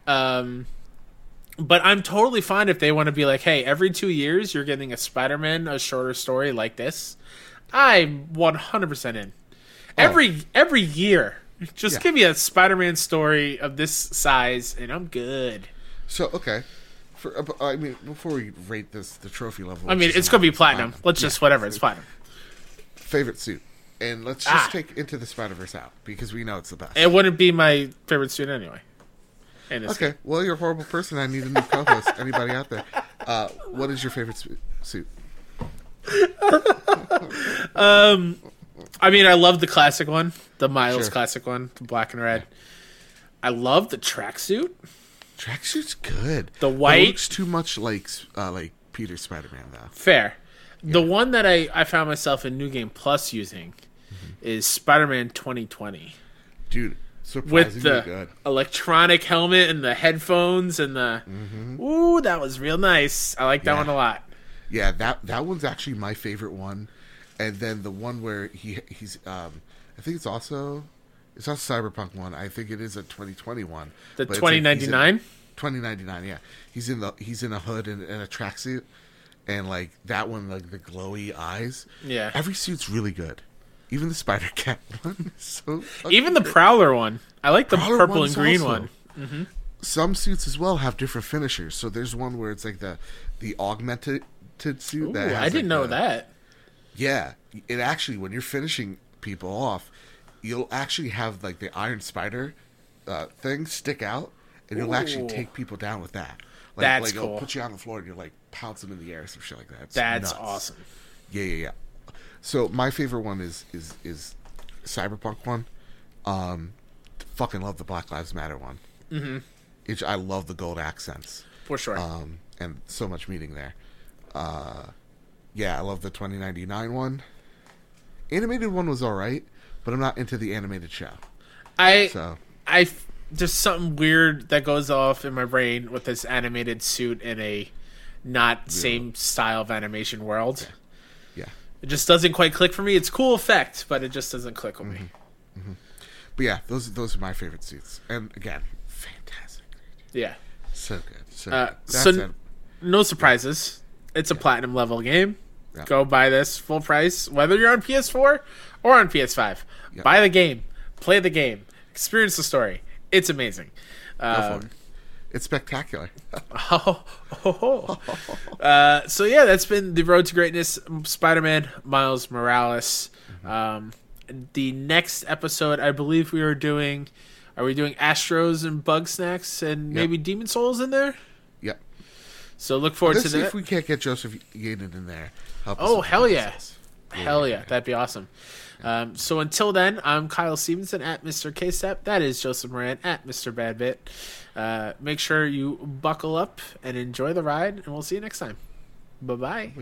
Speaker 1: But I'm totally fine if they want to be like, hey, every 2 years you're getting a Spider-Man, a shorter story like this. I'm 100% in. Every year. Just give me a Spider-Man story of this size, and I'm good.
Speaker 2: So, okay. I mean, before we rate the trophy level...
Speaker 1: I mean, it's going to be platinum. Let's just, whatever, it's platinum.
Speaker 2: Favorite suit. And let's just take Into the Spider-Verse out, because we know it's the best.
Speaker 1: It wouldn't be my favorite suit anyway.
Speaker 2: Okay, well, you're a horrible person. I need a new co-host. Anybody out there? What is your favorite suit?
Speaker 1: I mean, I love the classic one, the Miles classic one, the black and red. I love the tracksuit.
Speaker 2: Tracksuit's good.
Speaker 1: The white,
Speaker 2: it looks too much like Peter Spider-Man, though.
Speaker 1: Fair. Yeah. The one that I found myself in New Game Plus using is Spider-Man 2020.
Speaker 2: Dude, surprisingly
Speaker 1: with the
Speaker 2: good.
Speaker 1: Electronic helmet and the headphones and the ooh, that was real nice. I like that one a lot.
Speaker 2: Yeah, that one's actually my favorite one. And then the one where he's I think it's not Cyberpunk one. I think it is a 2020 one.
Speaker 1: The 2099?
Speaker 2: 2099, yeah. He's in a hood and a tracksuit, and like that one, like the glowy eyes.
Speaker 1: Yeah.
Speaker 2: Every suit's really good. Even the Spider-Cat one is so
Speaker 1: even the Prowler one. I like the purple and green one. Mm-hmm.
Speaker 2: Some suits as well have different finishers. So there's one where it's like the augmented suit.
Speaker 1: Ooh,
Speaker 2: that has
Speaker 1: I didn't know that.
Speaker 2: Yeah, it actually, when you're finishing people off, you'll actually have like the Iron Spider thing stick out, and you'll actually take people down with that.
Speaker 1: That's
Speaker 2: cool.
Speaker 1: It'll
Speaker 2: put you on the floor and you're like pounce them in the air or some shit like that.
Speaker 1: That's
Speaker 2: nuts.
Speaker 1: Awesome.
Speaker 2: Yeah. So my favorite one is Cyberpunk one. Fucking love the Black Lives Matter one.
Speaker 1: Mm-hmm.
Speaker 2: I love the gold accents
Speaker 1: for sure.
Speaker 2: And so much meaning there. Yeah, I love the 2099 one. Animated one was alright, but I'm not into the animated show.
Speaker 1: There's something weird that goes off in my brain with this animated suit in a not same style of animation world.
Speaker 2: Yeah.
Speaker 1: It just doesn't quite click for me. It's a cool effect, but it just doesn't click with me.
Speaker 2: Mm-hmm. But yeah, those are my favorite suits. And again, fantastic.
Speaker 1: Yeah.
Speaker 2: So good. So
Speaker 1: no surprises. It's a platinum level game.
Speaker 2: Yeah.
Speaker 1: Go buy this full price, whether you're on PS4 or on PS5.
Speaker 2: Yeah.
Speaker 1: Buy the game, play the game, experience the story. It's amazing.
Speaker 2: Go for it. It's spectacular.
Speaker 1: So yeah, that's been the Road to Greatness, Spider-Man Miles Morales. The next episode, I believe we are doing Are we doing Astros and Bug Snacks and maybe Demon Souls in there?
Speaker 2: Yep.
Speaker 1: So look forward
Speaker 2: Let's
Speaker 1: to
Speaker 2: see
Speaker 1: that.
Speaker 2: if we can't get Joseph Yaden in there. Help us
Speaker 1: Oh,
Speaker 2: with
Speaker 1: hell
Speaker 2: the
Speaker 1: yeah.
Speaker 2: business.
Speaker 1: Hell yeah. That'd be awesome. So until then, I'm Kyle Stevenson at Mr. KSEP. That is Joseph Moran at Mr. Badbit. Make sure you buckle up and enjoy the ride, and we'll see you next time. Bye-bye.